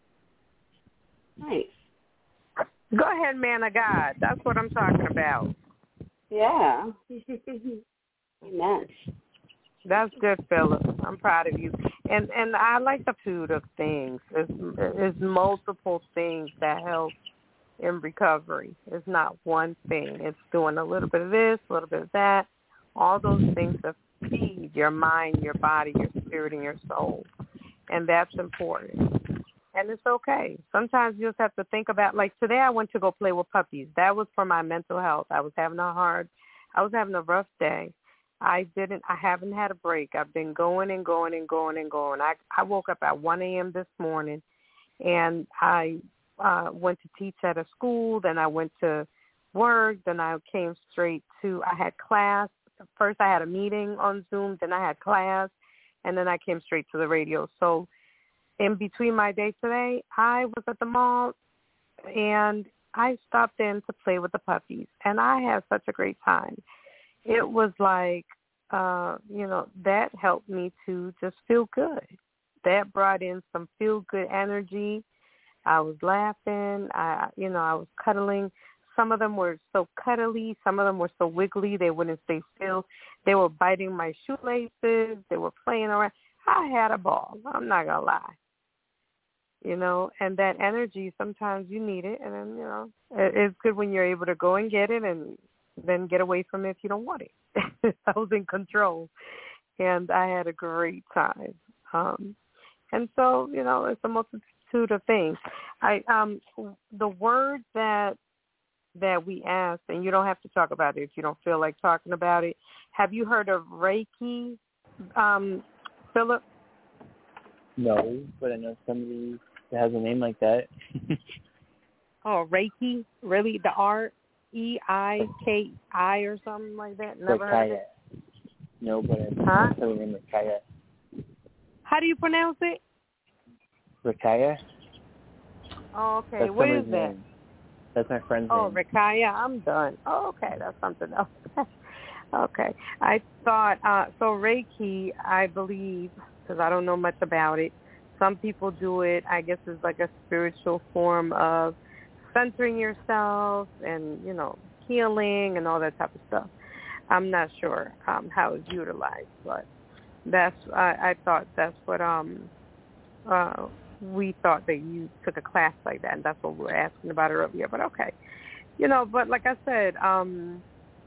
Nice. Go ahead, man of God. That's what I'm talking about. Yeah. Amen. That's good, Philip. I'm proud of you. And and I like the food of things. It's, it's multiple things that help in recovery. It's not one thing. It's doing a little bit of this, a little bit of that. All those things that feed your mind, your body, your spirit, and your soul. And that's important. And it's okay. Sometimes you just have to think about, like today I went to go play with puppies. That was for my mental health. I was having a hard, I was having a rough day. I didn't, I haven't had a break. I've been going and going and going and going. I, I woke up at one a.m. this morning, and I uh, went to teach at a school. Then I went to work. Then I came straight to, I had class. First I had a meeting on Zoom. Then I had class. And then I came straight to the radio. So in between my day today, I was at the mall, and I stopped in to play with the puppies. And I had such a great time. It was like, uh, you know, that helped me to just feel good. That brought in some feel-good energy. I was laughing. I, you know, I was cuddling. Some of them were so cuddly. Some of them were so wiggly they wouldn't stay still. They were biting my shoelaces. They were playing around. I had a ball. I'm not going to lie. You know, and that energy, sometimes you need it. And then, you know, it's good when you're able to go and get it and then get away from it if you don't want it. I was in control, and I had a great time. Um, and so, you know, it's a multitude of things. I um, the word that that we asked, and you don't have to talk about it if you don't feel like talking about it. Have you heard of Reiki, um, Philip? No, but I know somebody that has a name like that. Oh, Reiki? Really? The R E I K I or something like that? Never heard of it. No, but I huh? that's the name Rakaya. How do you pronounce it? Rakaya. Oh, okay. That's What is that? name. That's my friend's oh, name. Oh, Rakaya. I'm done. Oh, okay. That's something else. Okay. I thought, uh, so Reiki, I believe, because I don't know much about it, some people do it, I guess it's like a spiritual form of centering yourself and, you know, healing and all that type of stuff. I'm not sure um, how it's utilized, but that's, I, I thought that's what um, uh, we thought that you took a class like that, and that's what we were asking about earlier, but okay. You know, but like I said, um,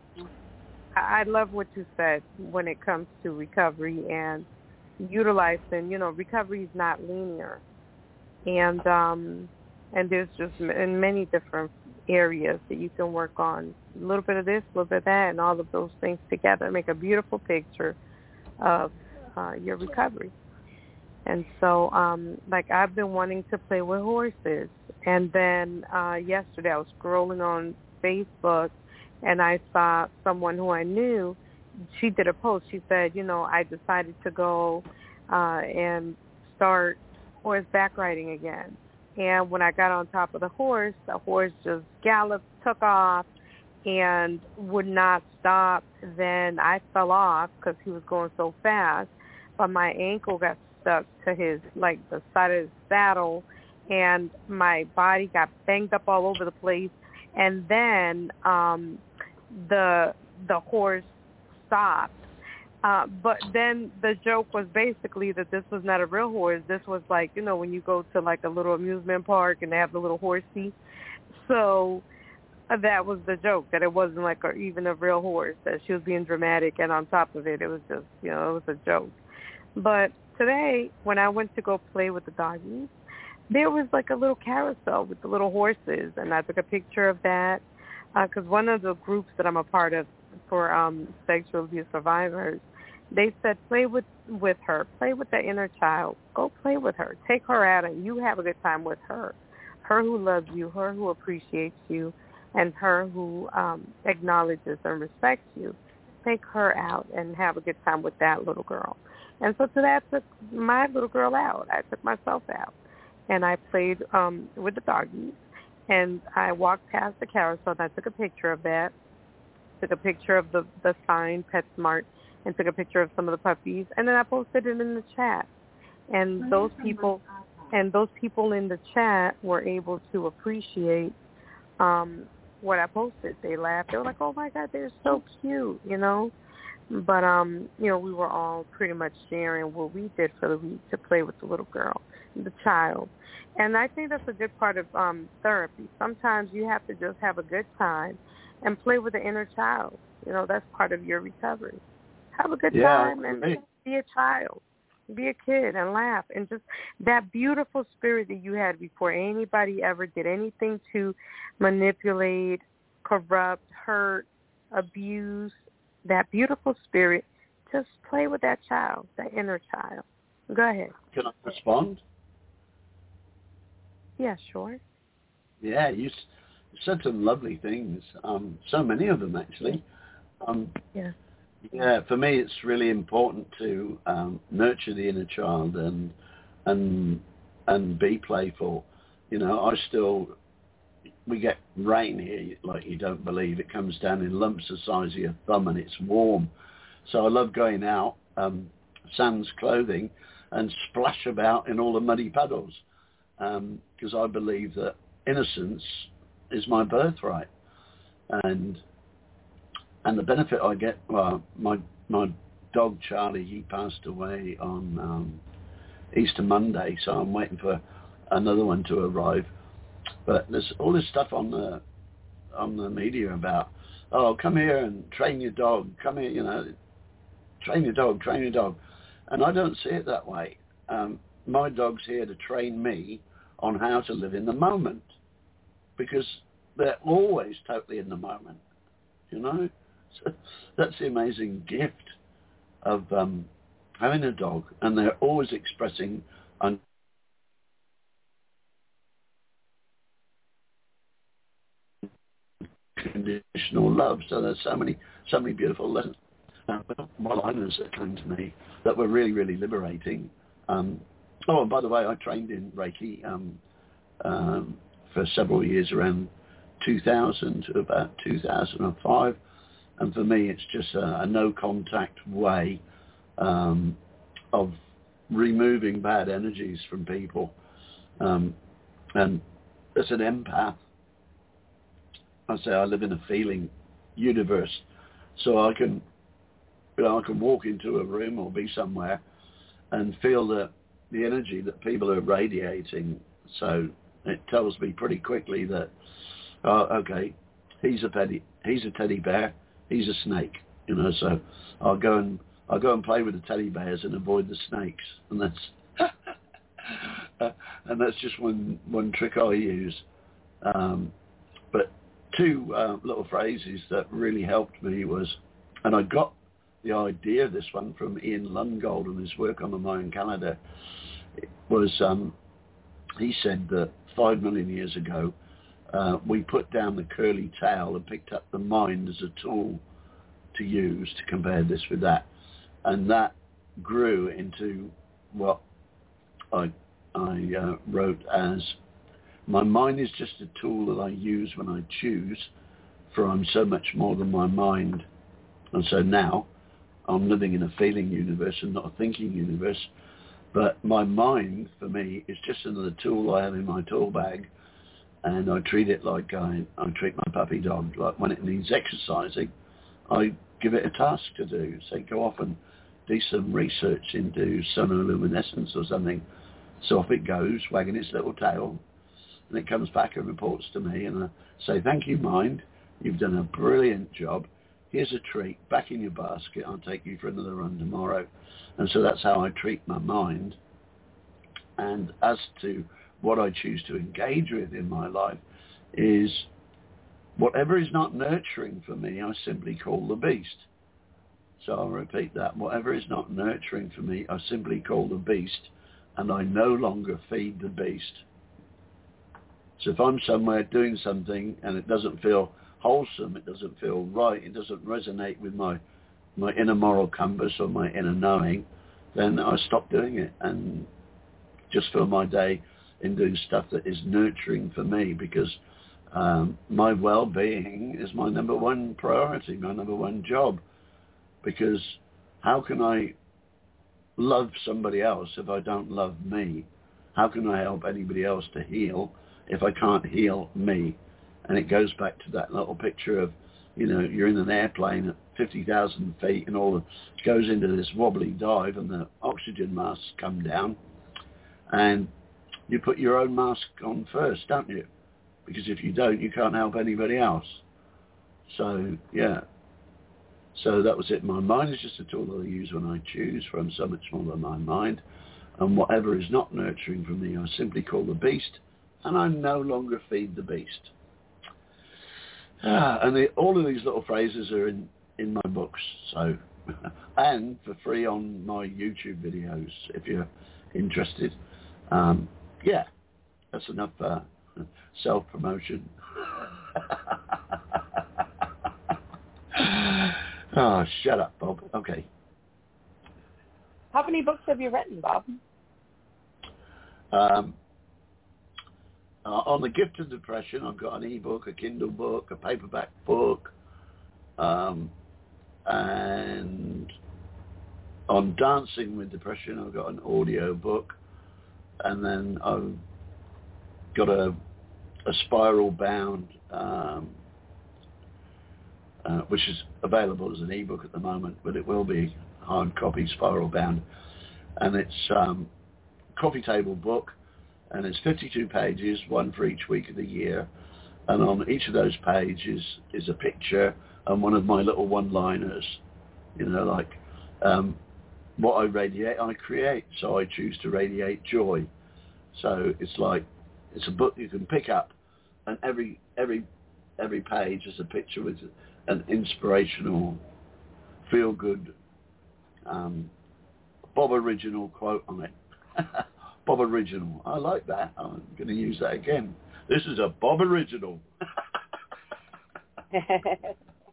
I love what you said when it comes to recovery and utilizing, you know, recovery is not linear. And um, and there's just in many different areas that you can work on. A little bit of this, a little bit of that, and all of those things together make a beautiful picture of uh, your recovery. And so, um, like, I've been wanting to play with horses. And then uh, yesterday I was scrolling on Facebook, and I saw someone who I knew. She did a post. She said, you know, I decided to go uh, and start horseback riding again. And when I got on top of the horse, the horse just galloped, took off, and would not stop. Then I fell off because he was going so fast. But my ankle got stuck to his, like, the side of his saddle, and my body got banged up all over the place. And then um, the the horse stopped. Uh, but then the joke was basically that this was not a real horse. This was like, you know, when you go to like a little amusement park and they have the little horsey. So uh, that was the joke, that it wasn't like a, even a real horse, that she was being dramatic, and on top of it, it was just, you know, it was a joke. But today, when I went to go play with the doggies, there was like a little carousel with the little horses, and I took a picture of that because uh, one of the groups that I'm a part of for um, sexual abuse survivors, they said, play with, with her, play with the inner child, go play with her, take her out, and you have a good time with her, her who loves you, her who appreciates you, and her who um, acknowledges and respects you. Take her out and have a good time with that little girl. And so today I took my little girl out. I took myself out. And I played um, with the doggies, and I walked past the carousel, and I took a picture of that, took a picture of the, the sign, PetSmart, and took a picture of some of the puppies, and then I posted it in the chat. And those people and those people in the chat were able to appreciate um, what I posted. They laughed. They were like, oh, my God, they're so cute, you know. But, um, you know, we were all pretty much sharing what we did for the week to play with the little girl, the child. And I think that's a good part of um, therapy. Sometimes you have to just have a good time and play with the inner child. You know, that's part of your recovery. Have a good yeah, time and be a child. Be a kid and laugh. And just that beautiful spirit that you had before anybody ever did anything to manipulate, corrupt, hurt, abuse, that beautiful spirit, just play with that child, that inner child. Go ahead. Can I respond? Yeah, sure. Yeah, you said some lovely things. Um, so many of them, actually. Um, yeah. Yeah, for me, it's really important to um, nurture the inner child and and and be playful. You know, I still we get rain here like you don't believe. It comes down in lumps the size of your thumb, and it's warm. So I love going out, um, sans clothing, and splash about in all the muddy puddles because um, I believe that innocence is my birthright, and and the benefit I get. Well, my my dog Charlie, he passed away on um, Easter Monday, so I'm waiting for another one to arrive. But there's all this stuff on the on the media about, oh, come here and train your dog. Come here, you know, train your dog, train your dog. And I don't see it that way. Um, my dog's here to train me on how to live in the moment, because they're always totally in the moment, you know. So that's the amazing gift of um, having a dog, and they're always expressing un- unconditional love. So there's so many, so many beautiful lessons, uh, one-liners that came to me that were really, really liberating. Um, oh, and by the way, I trained in Reiki um, um, for several years, around two thousand to about two thousand five. And for me, it's just a, a no-contact way um, of removing bad energies from people. Um, and as an empath, I say I live in a feeling universe, so I can, you know, I can walk into a room or be somewhere and feel the the energy that people are radiating. So it tells me pretty quickly that, oh, okay, he's a teddy, he's a teddy bear, he's a snake, you know. So I'll go and I'll go and play with the teddy bears and avoid the snakes, and that's uh, and that's just one one trick I use. Um, but two uh, little phrases that really helped me was, and I got the idea of this one from Ian Lungold and his work on the Mayan calendar, it was um, he said that five million years ago uh, we put down the curly tail and picked up the mind as a tool to use to compare this with that, and that grew into what I I uh, wrote as, my mind is just a tool that I use when I choose, for I'm so much more than my mind. And so now I'm living in a feeling universe and not a thinking universe. But my mind, for me, is just another tool I have in my tool bag. And I treat it like I, I treat my puppy dog. Like when it needs exercising, I give it a task to do. Say, go off and do some research into sonoluminescence or something. So off it goes, wagging its little tail. And it comes back and reports to me, and I say, thank you, mind. You've done a brilliant job. Here's a treat. Back in your basket. I'll take you for another run tomorrow. And so that's how I treat my mind. And as to what I choose to engage with in my life is whatever is not nurturing for me, I simply call the beast. So I'll repeat that. Whatever is not nurturing for me, I simply call the beast, and I no longer feed the beast. So if I'm somewhere doing something and it doesn't feel wholesome, it doesn't feel right, it doesn't resonate with my, my inner moral compass or my inner knowing, then I stop doing it and just fill my day in doing stuff that is nurturing for me, because um, my well-being is my number one priority, my number one job. Because how can I love somebody else if I don't love me? How can I help anybody else to heal if I can't heal me? And it goes back to that little picture of, you know, you're in an airplane at fifty thousand feet and all the, it goes into this wobbly dive and the oxygen masks come down, and you put your own mask on first, don't you? Because if you don't, you can't help anybody else. So, yeah. So that was it. My mind is just a tool that I use when I choose, for I'm so much more than my mind. And whatever is not nurturing for me, I simply call the beast, and I no longer feed the beast. Ah, and the, all of these little phrases are in, in my books, so and for free on my YouTube videos if you're interested. Um, yeah, that's enough uh, self-promotion. Oh, shut up, Bob. Okay. How many books have you written, Bob? Um, uh, on the gift of depression, I've got an e-book, a Kindle book, a paperback book, um, and on dancing with depression, I've got an audio book, and then I've got a, a spiral-bound, um, uh, which is available as an e-book at the moment, but it will be hard copy, spiral-bound, and it's um, coffee table book, and it's fifty-two pages, one for each week of the year, and on each of those pages is a picture and one of my little one-liners, you know, like um, what I radiate, I create, so I choose to radiate joy. So it's like, it's a book you can pick up, and every every every page is a picture with an inspirational, feel-good um, Bob Original quote on it. Bob Original. I like that. I'm going to use that again. This is a Bob Original. There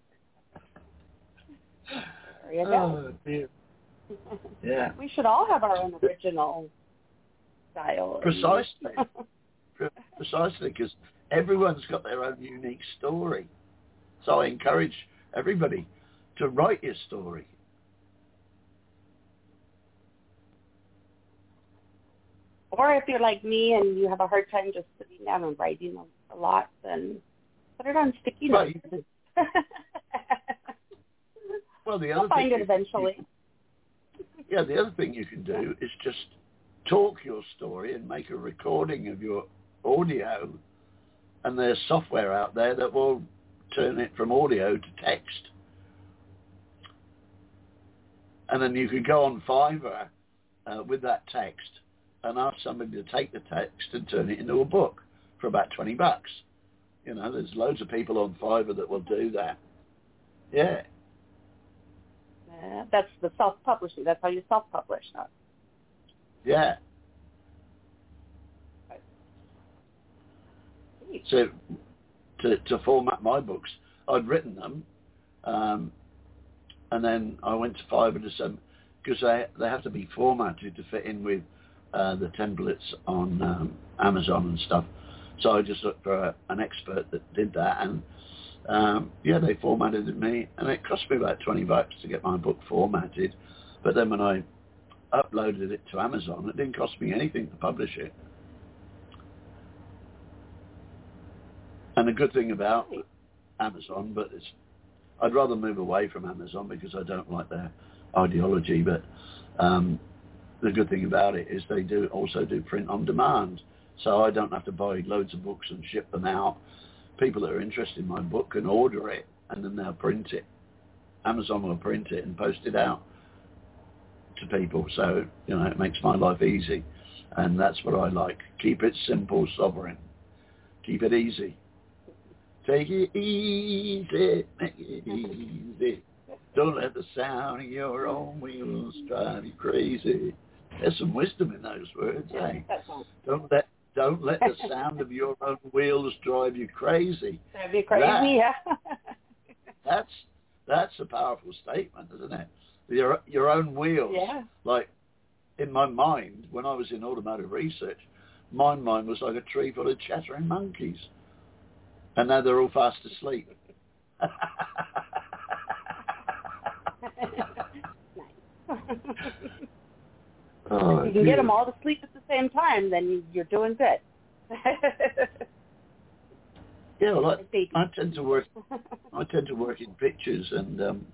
you go. Oh, dear. Yeah. We should all have our own original style. Precisely. Precisely, because everyone's got their own unique story. So I encourage everybody to write your story. Or if you're like me and you have a hard time just sitting down and writing a lot, then put it on sticky notes. Right. Well, the You'll other find thing it eventually. You, yeah, the other thing you can do is just talk your story and make a recording of your audio, and there's software out there that will turn it from audio to text. And then you could go on Fiverr uh, with that text and ask somebody to take the text and turn it into a book for about twenty bucks. You know, there's loads of people on Fiverr that will do that. Yeah. Uh, that's the self-publishing. That's how you self-publish. Not. Yeah. So to, to format my books, I'd written them, um, and then I went to Fiverr to some, because they, they have to be formatted to fit in with uh, the templates on um, Amazon and stuff. So I just looked for a, an expert that did that, and um, yeah, they formatted it me, and it cost me about twenty bucks to get my book formatted. But then when I uploaded it to Amazon, it didn't cost me anything to publish it. And the good thing about Amazon, but it's, I'd rather move away from Amazon because I don't like their ideology, but um, the good thing about it is they do also do print on demand. So I don't have to buy loads of books and ship them out. People that are interested in my book can order it and then they'll print it. Amazon will print it and post it out to people. So, you know, it makes my life easy. And that's what I like. Keep it simple, sovereign. Keep it easy. Take it easy, make it easy. Don't let the sound of your own wheels drive you crazy. There's some wisdom in those words, eh? Don't let don't let the sound of your own wheels drive you crazy. That'd be crazy, that, yeah. that's that's a powerful statement, isn't it? Your your own wheels. Yeah. Like in my mind, when I was in automotive research, my mind was like a tree full of chattering monkeys. And now they're all fast asleep. Oh, if you can dear. get them all to sleep at the same time, then you're doing good. Yeah, well, I, I tend to work. I tend to work in pictures, and um,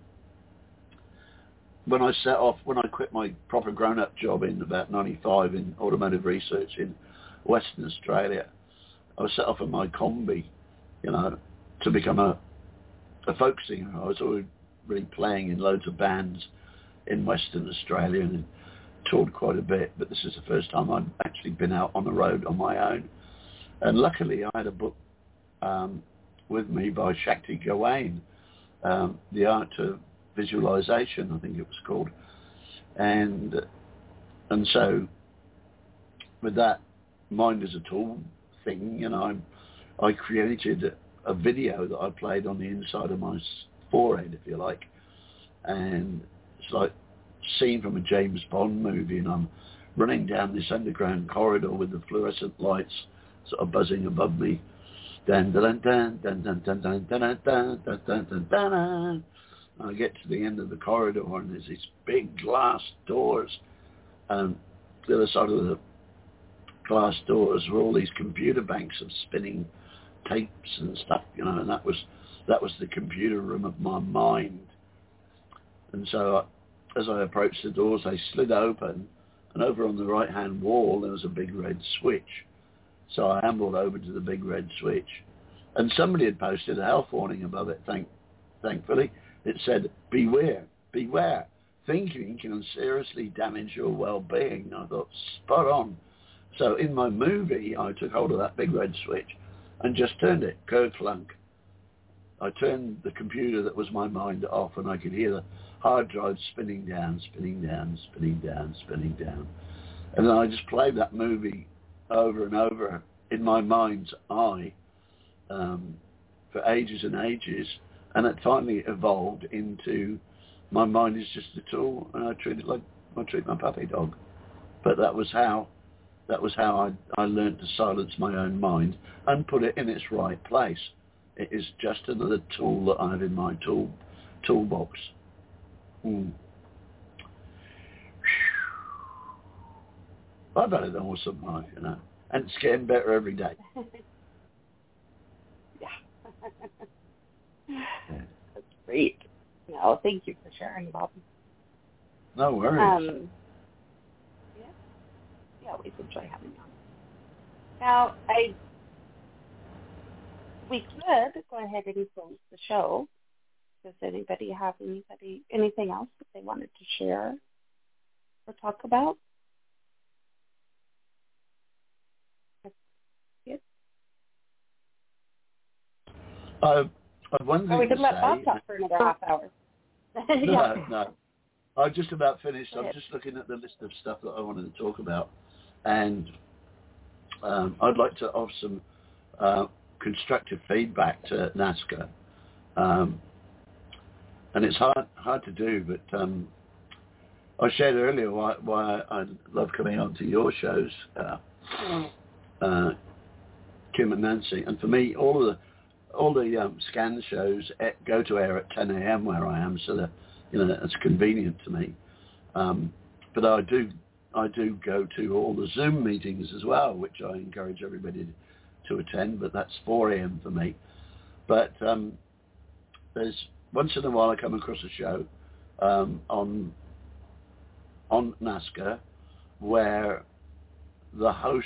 when I set off, when I quit my proper grown-up job in about ninety-five in automotive research in Western Australia, I set off in my Kombi, you know, to become a a folk singer. I was already really playing in loads of bands in Western Australia and toured quite a bit, but this is the first time I'd actually been out on the road on my own. And luckily I had a book um, with me by Shakti Gawain, um, The Art of Visualization, I think it was called. And and so with that mind as a tool thing, you know, I, I created a video that I played on the inside of my forehead, if you like. And it's like scene from a James Bond movie, and I'm running down this underground corridor with the fluorescent lights sort of buzzing above me. Dun dun dun dun dun dun dun dun dun dun dun dun dun. I get to the end of the corridor, and there's these big glass doors, and the other side of the glass doors were all these computer banks of spinning tapes and stuff, you know, and that was that was the computer room of my mind. And so I, as I approached the doors, they slid open, and over on the right-hand wall, there was a big red switch. So I ambled over to the big red switch, and somebody had posted a health warning above it, thank, thankfully. It said, beware, beware. Thinking can seriously damage your well-being. I thought, spot on. So in my movie, I took hold of that big red switch and just turned it, kerplunk. I turned the computer that was my mind off, and I could hear the hard drive spinning down, spinning down, spinning down, spinning down. And then I just played that movie over and over in my mind's eye. Um, for ages and ages, and it finally evolved into my mind is just a tool, and I treat it like I treat my puppy dog. But that was how that was how I, I learned to silence my own mind and put it in its right place. It is just another tool that I have in my tool toolbox. Hmm. I've had an awesome life, you know, and it's getting better every day. Yeah. That's great. No, thank you for sharing, Bob. No worries. Um, yeah, we always enjoy having you on. Now, I we could go ahead and close the show. Does anybody have anybody anything else that they wanted to share or talk about? Uh, one thing or we could to let say, Bob talk for another half hour. no, Yeah. no. I'm just about finished. Go I'm ahead. just looking at the list of stuff that I wanted to talk about. And um, I'd like to offer some uh, constructive feedback to NASCA. Um, and it's hard hard to do, but um, I shared earlier why, why I love coming on to your shows, uh, uh, Kim and Nancy. And for me, all of the all the um, scan shows go to air at ten a.m. where I am, so that you know it's convenient to me. Um, but I do I do go to all the Zoom meetings as well, which I encourage everybody to attend. But that's four a.m. for me. But um, there's once in a while I come across a show um, on on NASCA where the host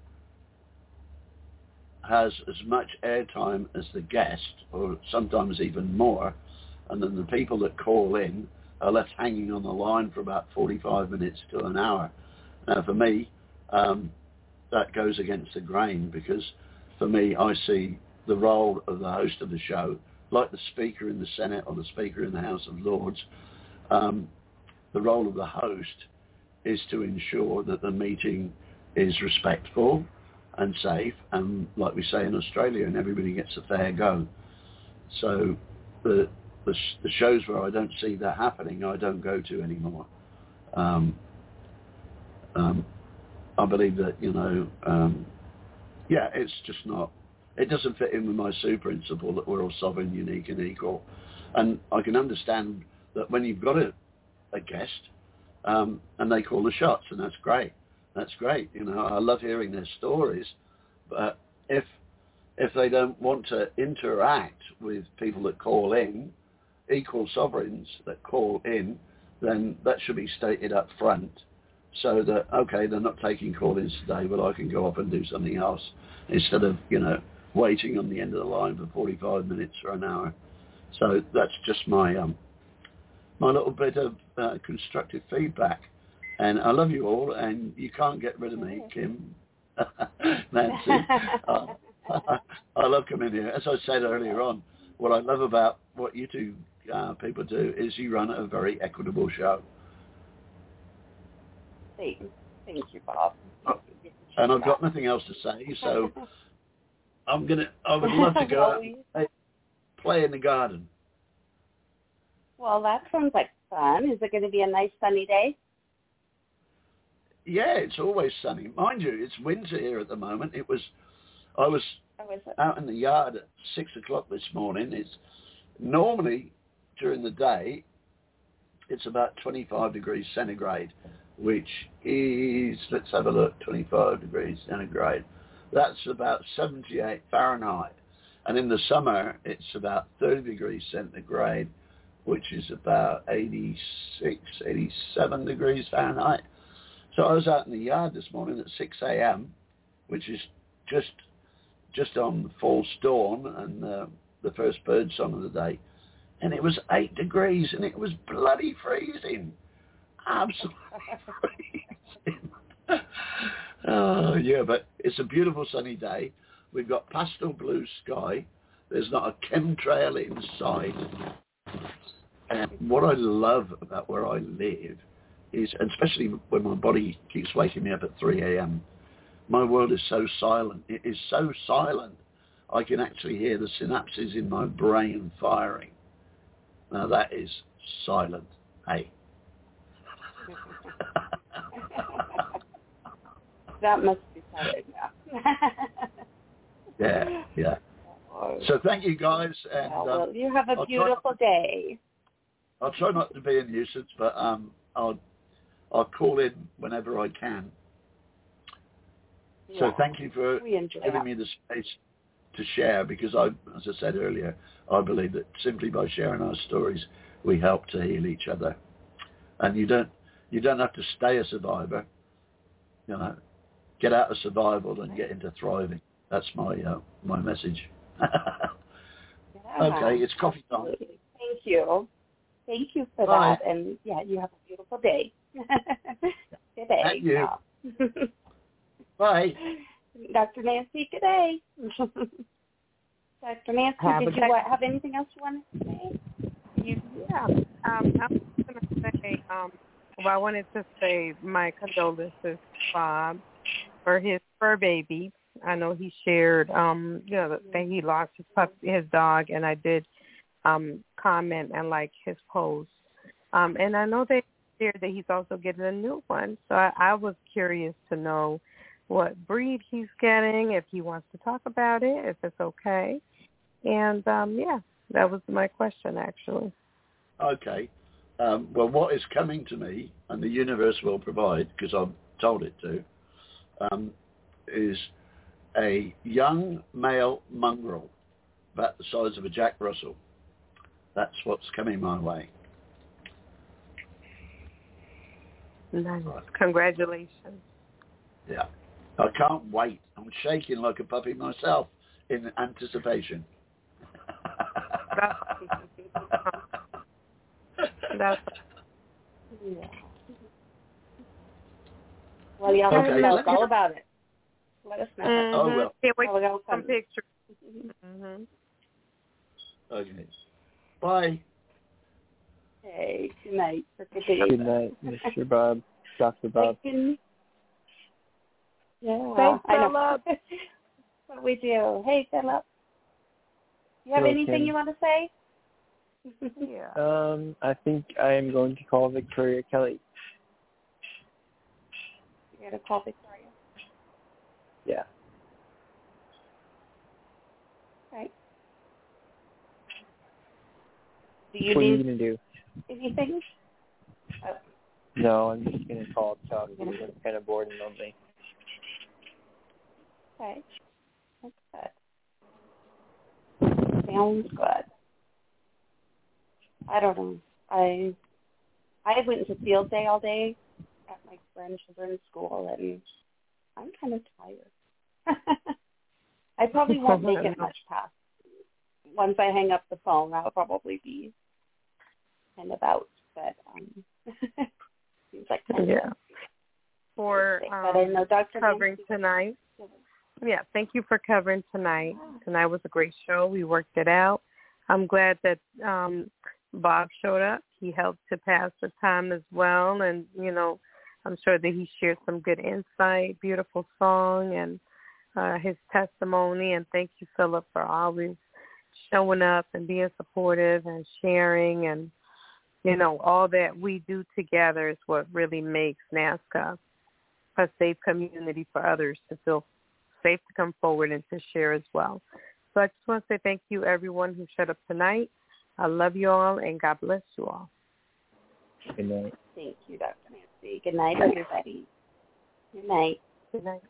has as much airtime as the guest, or sometimes even more, and then the people that call in are left hanging on the line for about forty-five minutes to an hour. Now, for me, um, that goes against the grain, because for me, I see the role of the host of the show, like the Speaker in the Senate or the Speaker in the House of Lords. Um, the role of the host is to ensure that the meeting is respectful and safe, and like we say in Australia, and everybody gets a fair go. So the the, the shows where I don't see that happening, I don't go to anymore. Um, um, I believe that, you know, um, yeah, it's just not, it doesn't fit in with my super principle that we're all sovereign, unique and equal. And I can understand that when you've got a, a guest um, and they call the shots, and that's great. That's great. You know, I love hearing their stories, but if if they don't want to interact with people that call in, equal sovereigns that call in, then that should be stated up front, so that, okay, they're not taking call-ins today, but I can go off and do something else instead of, you know, waiting on the end of the line for forty-five minutes or an hour. So that's just my um my little bit of uh, constructive feedback. And I love you all, and you can't get rid of me, Kim, Nancy. uh, I love coming here. As I said earlier on, what I love about what you two uh, people do is you run a very equitable show. Thank you, Bob. And I've got nothing else to say, so I'm gonna. I would love to go out and play, play in the garden. Well, that sounds like fun. Is it going to be a nice sunny day? Yeah, it's always sunny. Mind you, it's winter here at the moment. It was, I was out in the yard at six o'clock this morning. It's normally during the day, it's about twenty-five degrees centigrade, which is, let's have a look, twenty-five degrees centigrade. That's about seventy-eight Fahrenheit. And in the summer, it's about thirty degrees centigrade, which is about eighty-six, eighty-seven degrees Fahrenheit. So I was out in the yard this morning at six a.m., which is just just on false dawn and uh, the first bird song of the day, and it was eight degrees, and it was bloody freezing, absolutely freezing. Oh yeah, but it's a beautiful sunny day. We've got pastel blue sky. There's not a chemtrail in sight. And what I love about where I live is, and especially when my body keeps waking me up at three a.m., my world is so silent. It is so silent. I can actually hear the synapses in my brain firing. Now that is silent. Hey. That must be silent, yeah. yeah, yeah. So thank you guys, and well, well, um, you have a I'll beautiful try, day. I'll try not to be a nuisance, but um, I'll I'll call in whenever I can. So Yeah. thank you for giving that. me the space to share, because I, as I said earlier, I believe that simply by sharing our stories, we help to heal each other. And you don't you don't have to stay a survivor. You know, get out of survival and get into thriving. That's my uh, my message. yeah, okay, it's coffee time. Absolutely. Thank you. Thank you for Bye. that. And yeah, you have a beautiful day. Good day. Thank you. Yeah. Bye. Doctor Nancy, good day. Doctor Nancy, Have did you day. have anything else you wanted to say? You, yeah. Um, I was going to say, um, well, I wanted to say my condolences to Bob for his fur baby. I know he shared, um, you know, that he lost his pup, his dog, and I did um, comment and like his post. Um, and I know they shared that he's also getting a new one. So I, I was curious to know what breed he's getting, if he wants to talk about it, if it's okay. And, um, yeah, that was my question, actually. Okay. Um, well, what is coming to me, and the universe will provide, because I've told it to, um, is a young male mongrel about the size of a Jack Russell. That's what's coming my way. Nice. Congratulations. Yeah. I can't wait. I'm shaking like a puppy myself in anticipation. That's, Yeah. Well, y'all have Okay, to tell us let me- all about it. Let us know. mm-hmm. Oh, well. Can't wait Oh, we to got see some some. pictures. Mm-hmm. Okay. Bye. Hey, good night. For good day. Good night, Mister Bob, Doctor Bob. Thinking, yeah, Thanks, I know. Philip. What we do. Hey, Philip. You have Hello, anything Kim. you want to say? Yeah. Um, I think I am going to call Victoria Kelly. You're going to call Victoria. Yeah. Right. Do you what are you need going to do? anything? Oh. No, I'm just going to call to talk because I'm kind of bored and lonely. Okay. That's good. Sounds good. I don't know. I I went to field day all day at my grandchildren's school, and I'm kind of tired. I probably won't make it much past. Once I hang up the phone, I'll probably be kind of out. But um, seems like kind Yeah. of For but I know um, Doctor covering Nancy. tonight. Yeah, thank you for covering tonight. Tonight was a great show. We worked it out. I'm glad that um, Bob showed up. He helped to pass the time as well. And, you know, I'm sure that he shared some good insight, beautiful song, and uh, his testimony. And thank you, Philip, for always showing up and being supportive and sharing. And, you know, all that we do together is what really makes NAASCA a safe community for others to feel safe to come forward and to share as well. So I just want to say thank you, everyone who showed up tonight. I love you all, and God bless you all. Good night. Thank you, Doctor Nancy. Good night, everybody. Good night. Good night.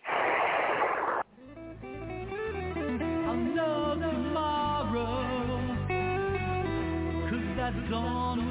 I'll know tomorrow, 'cause that's gone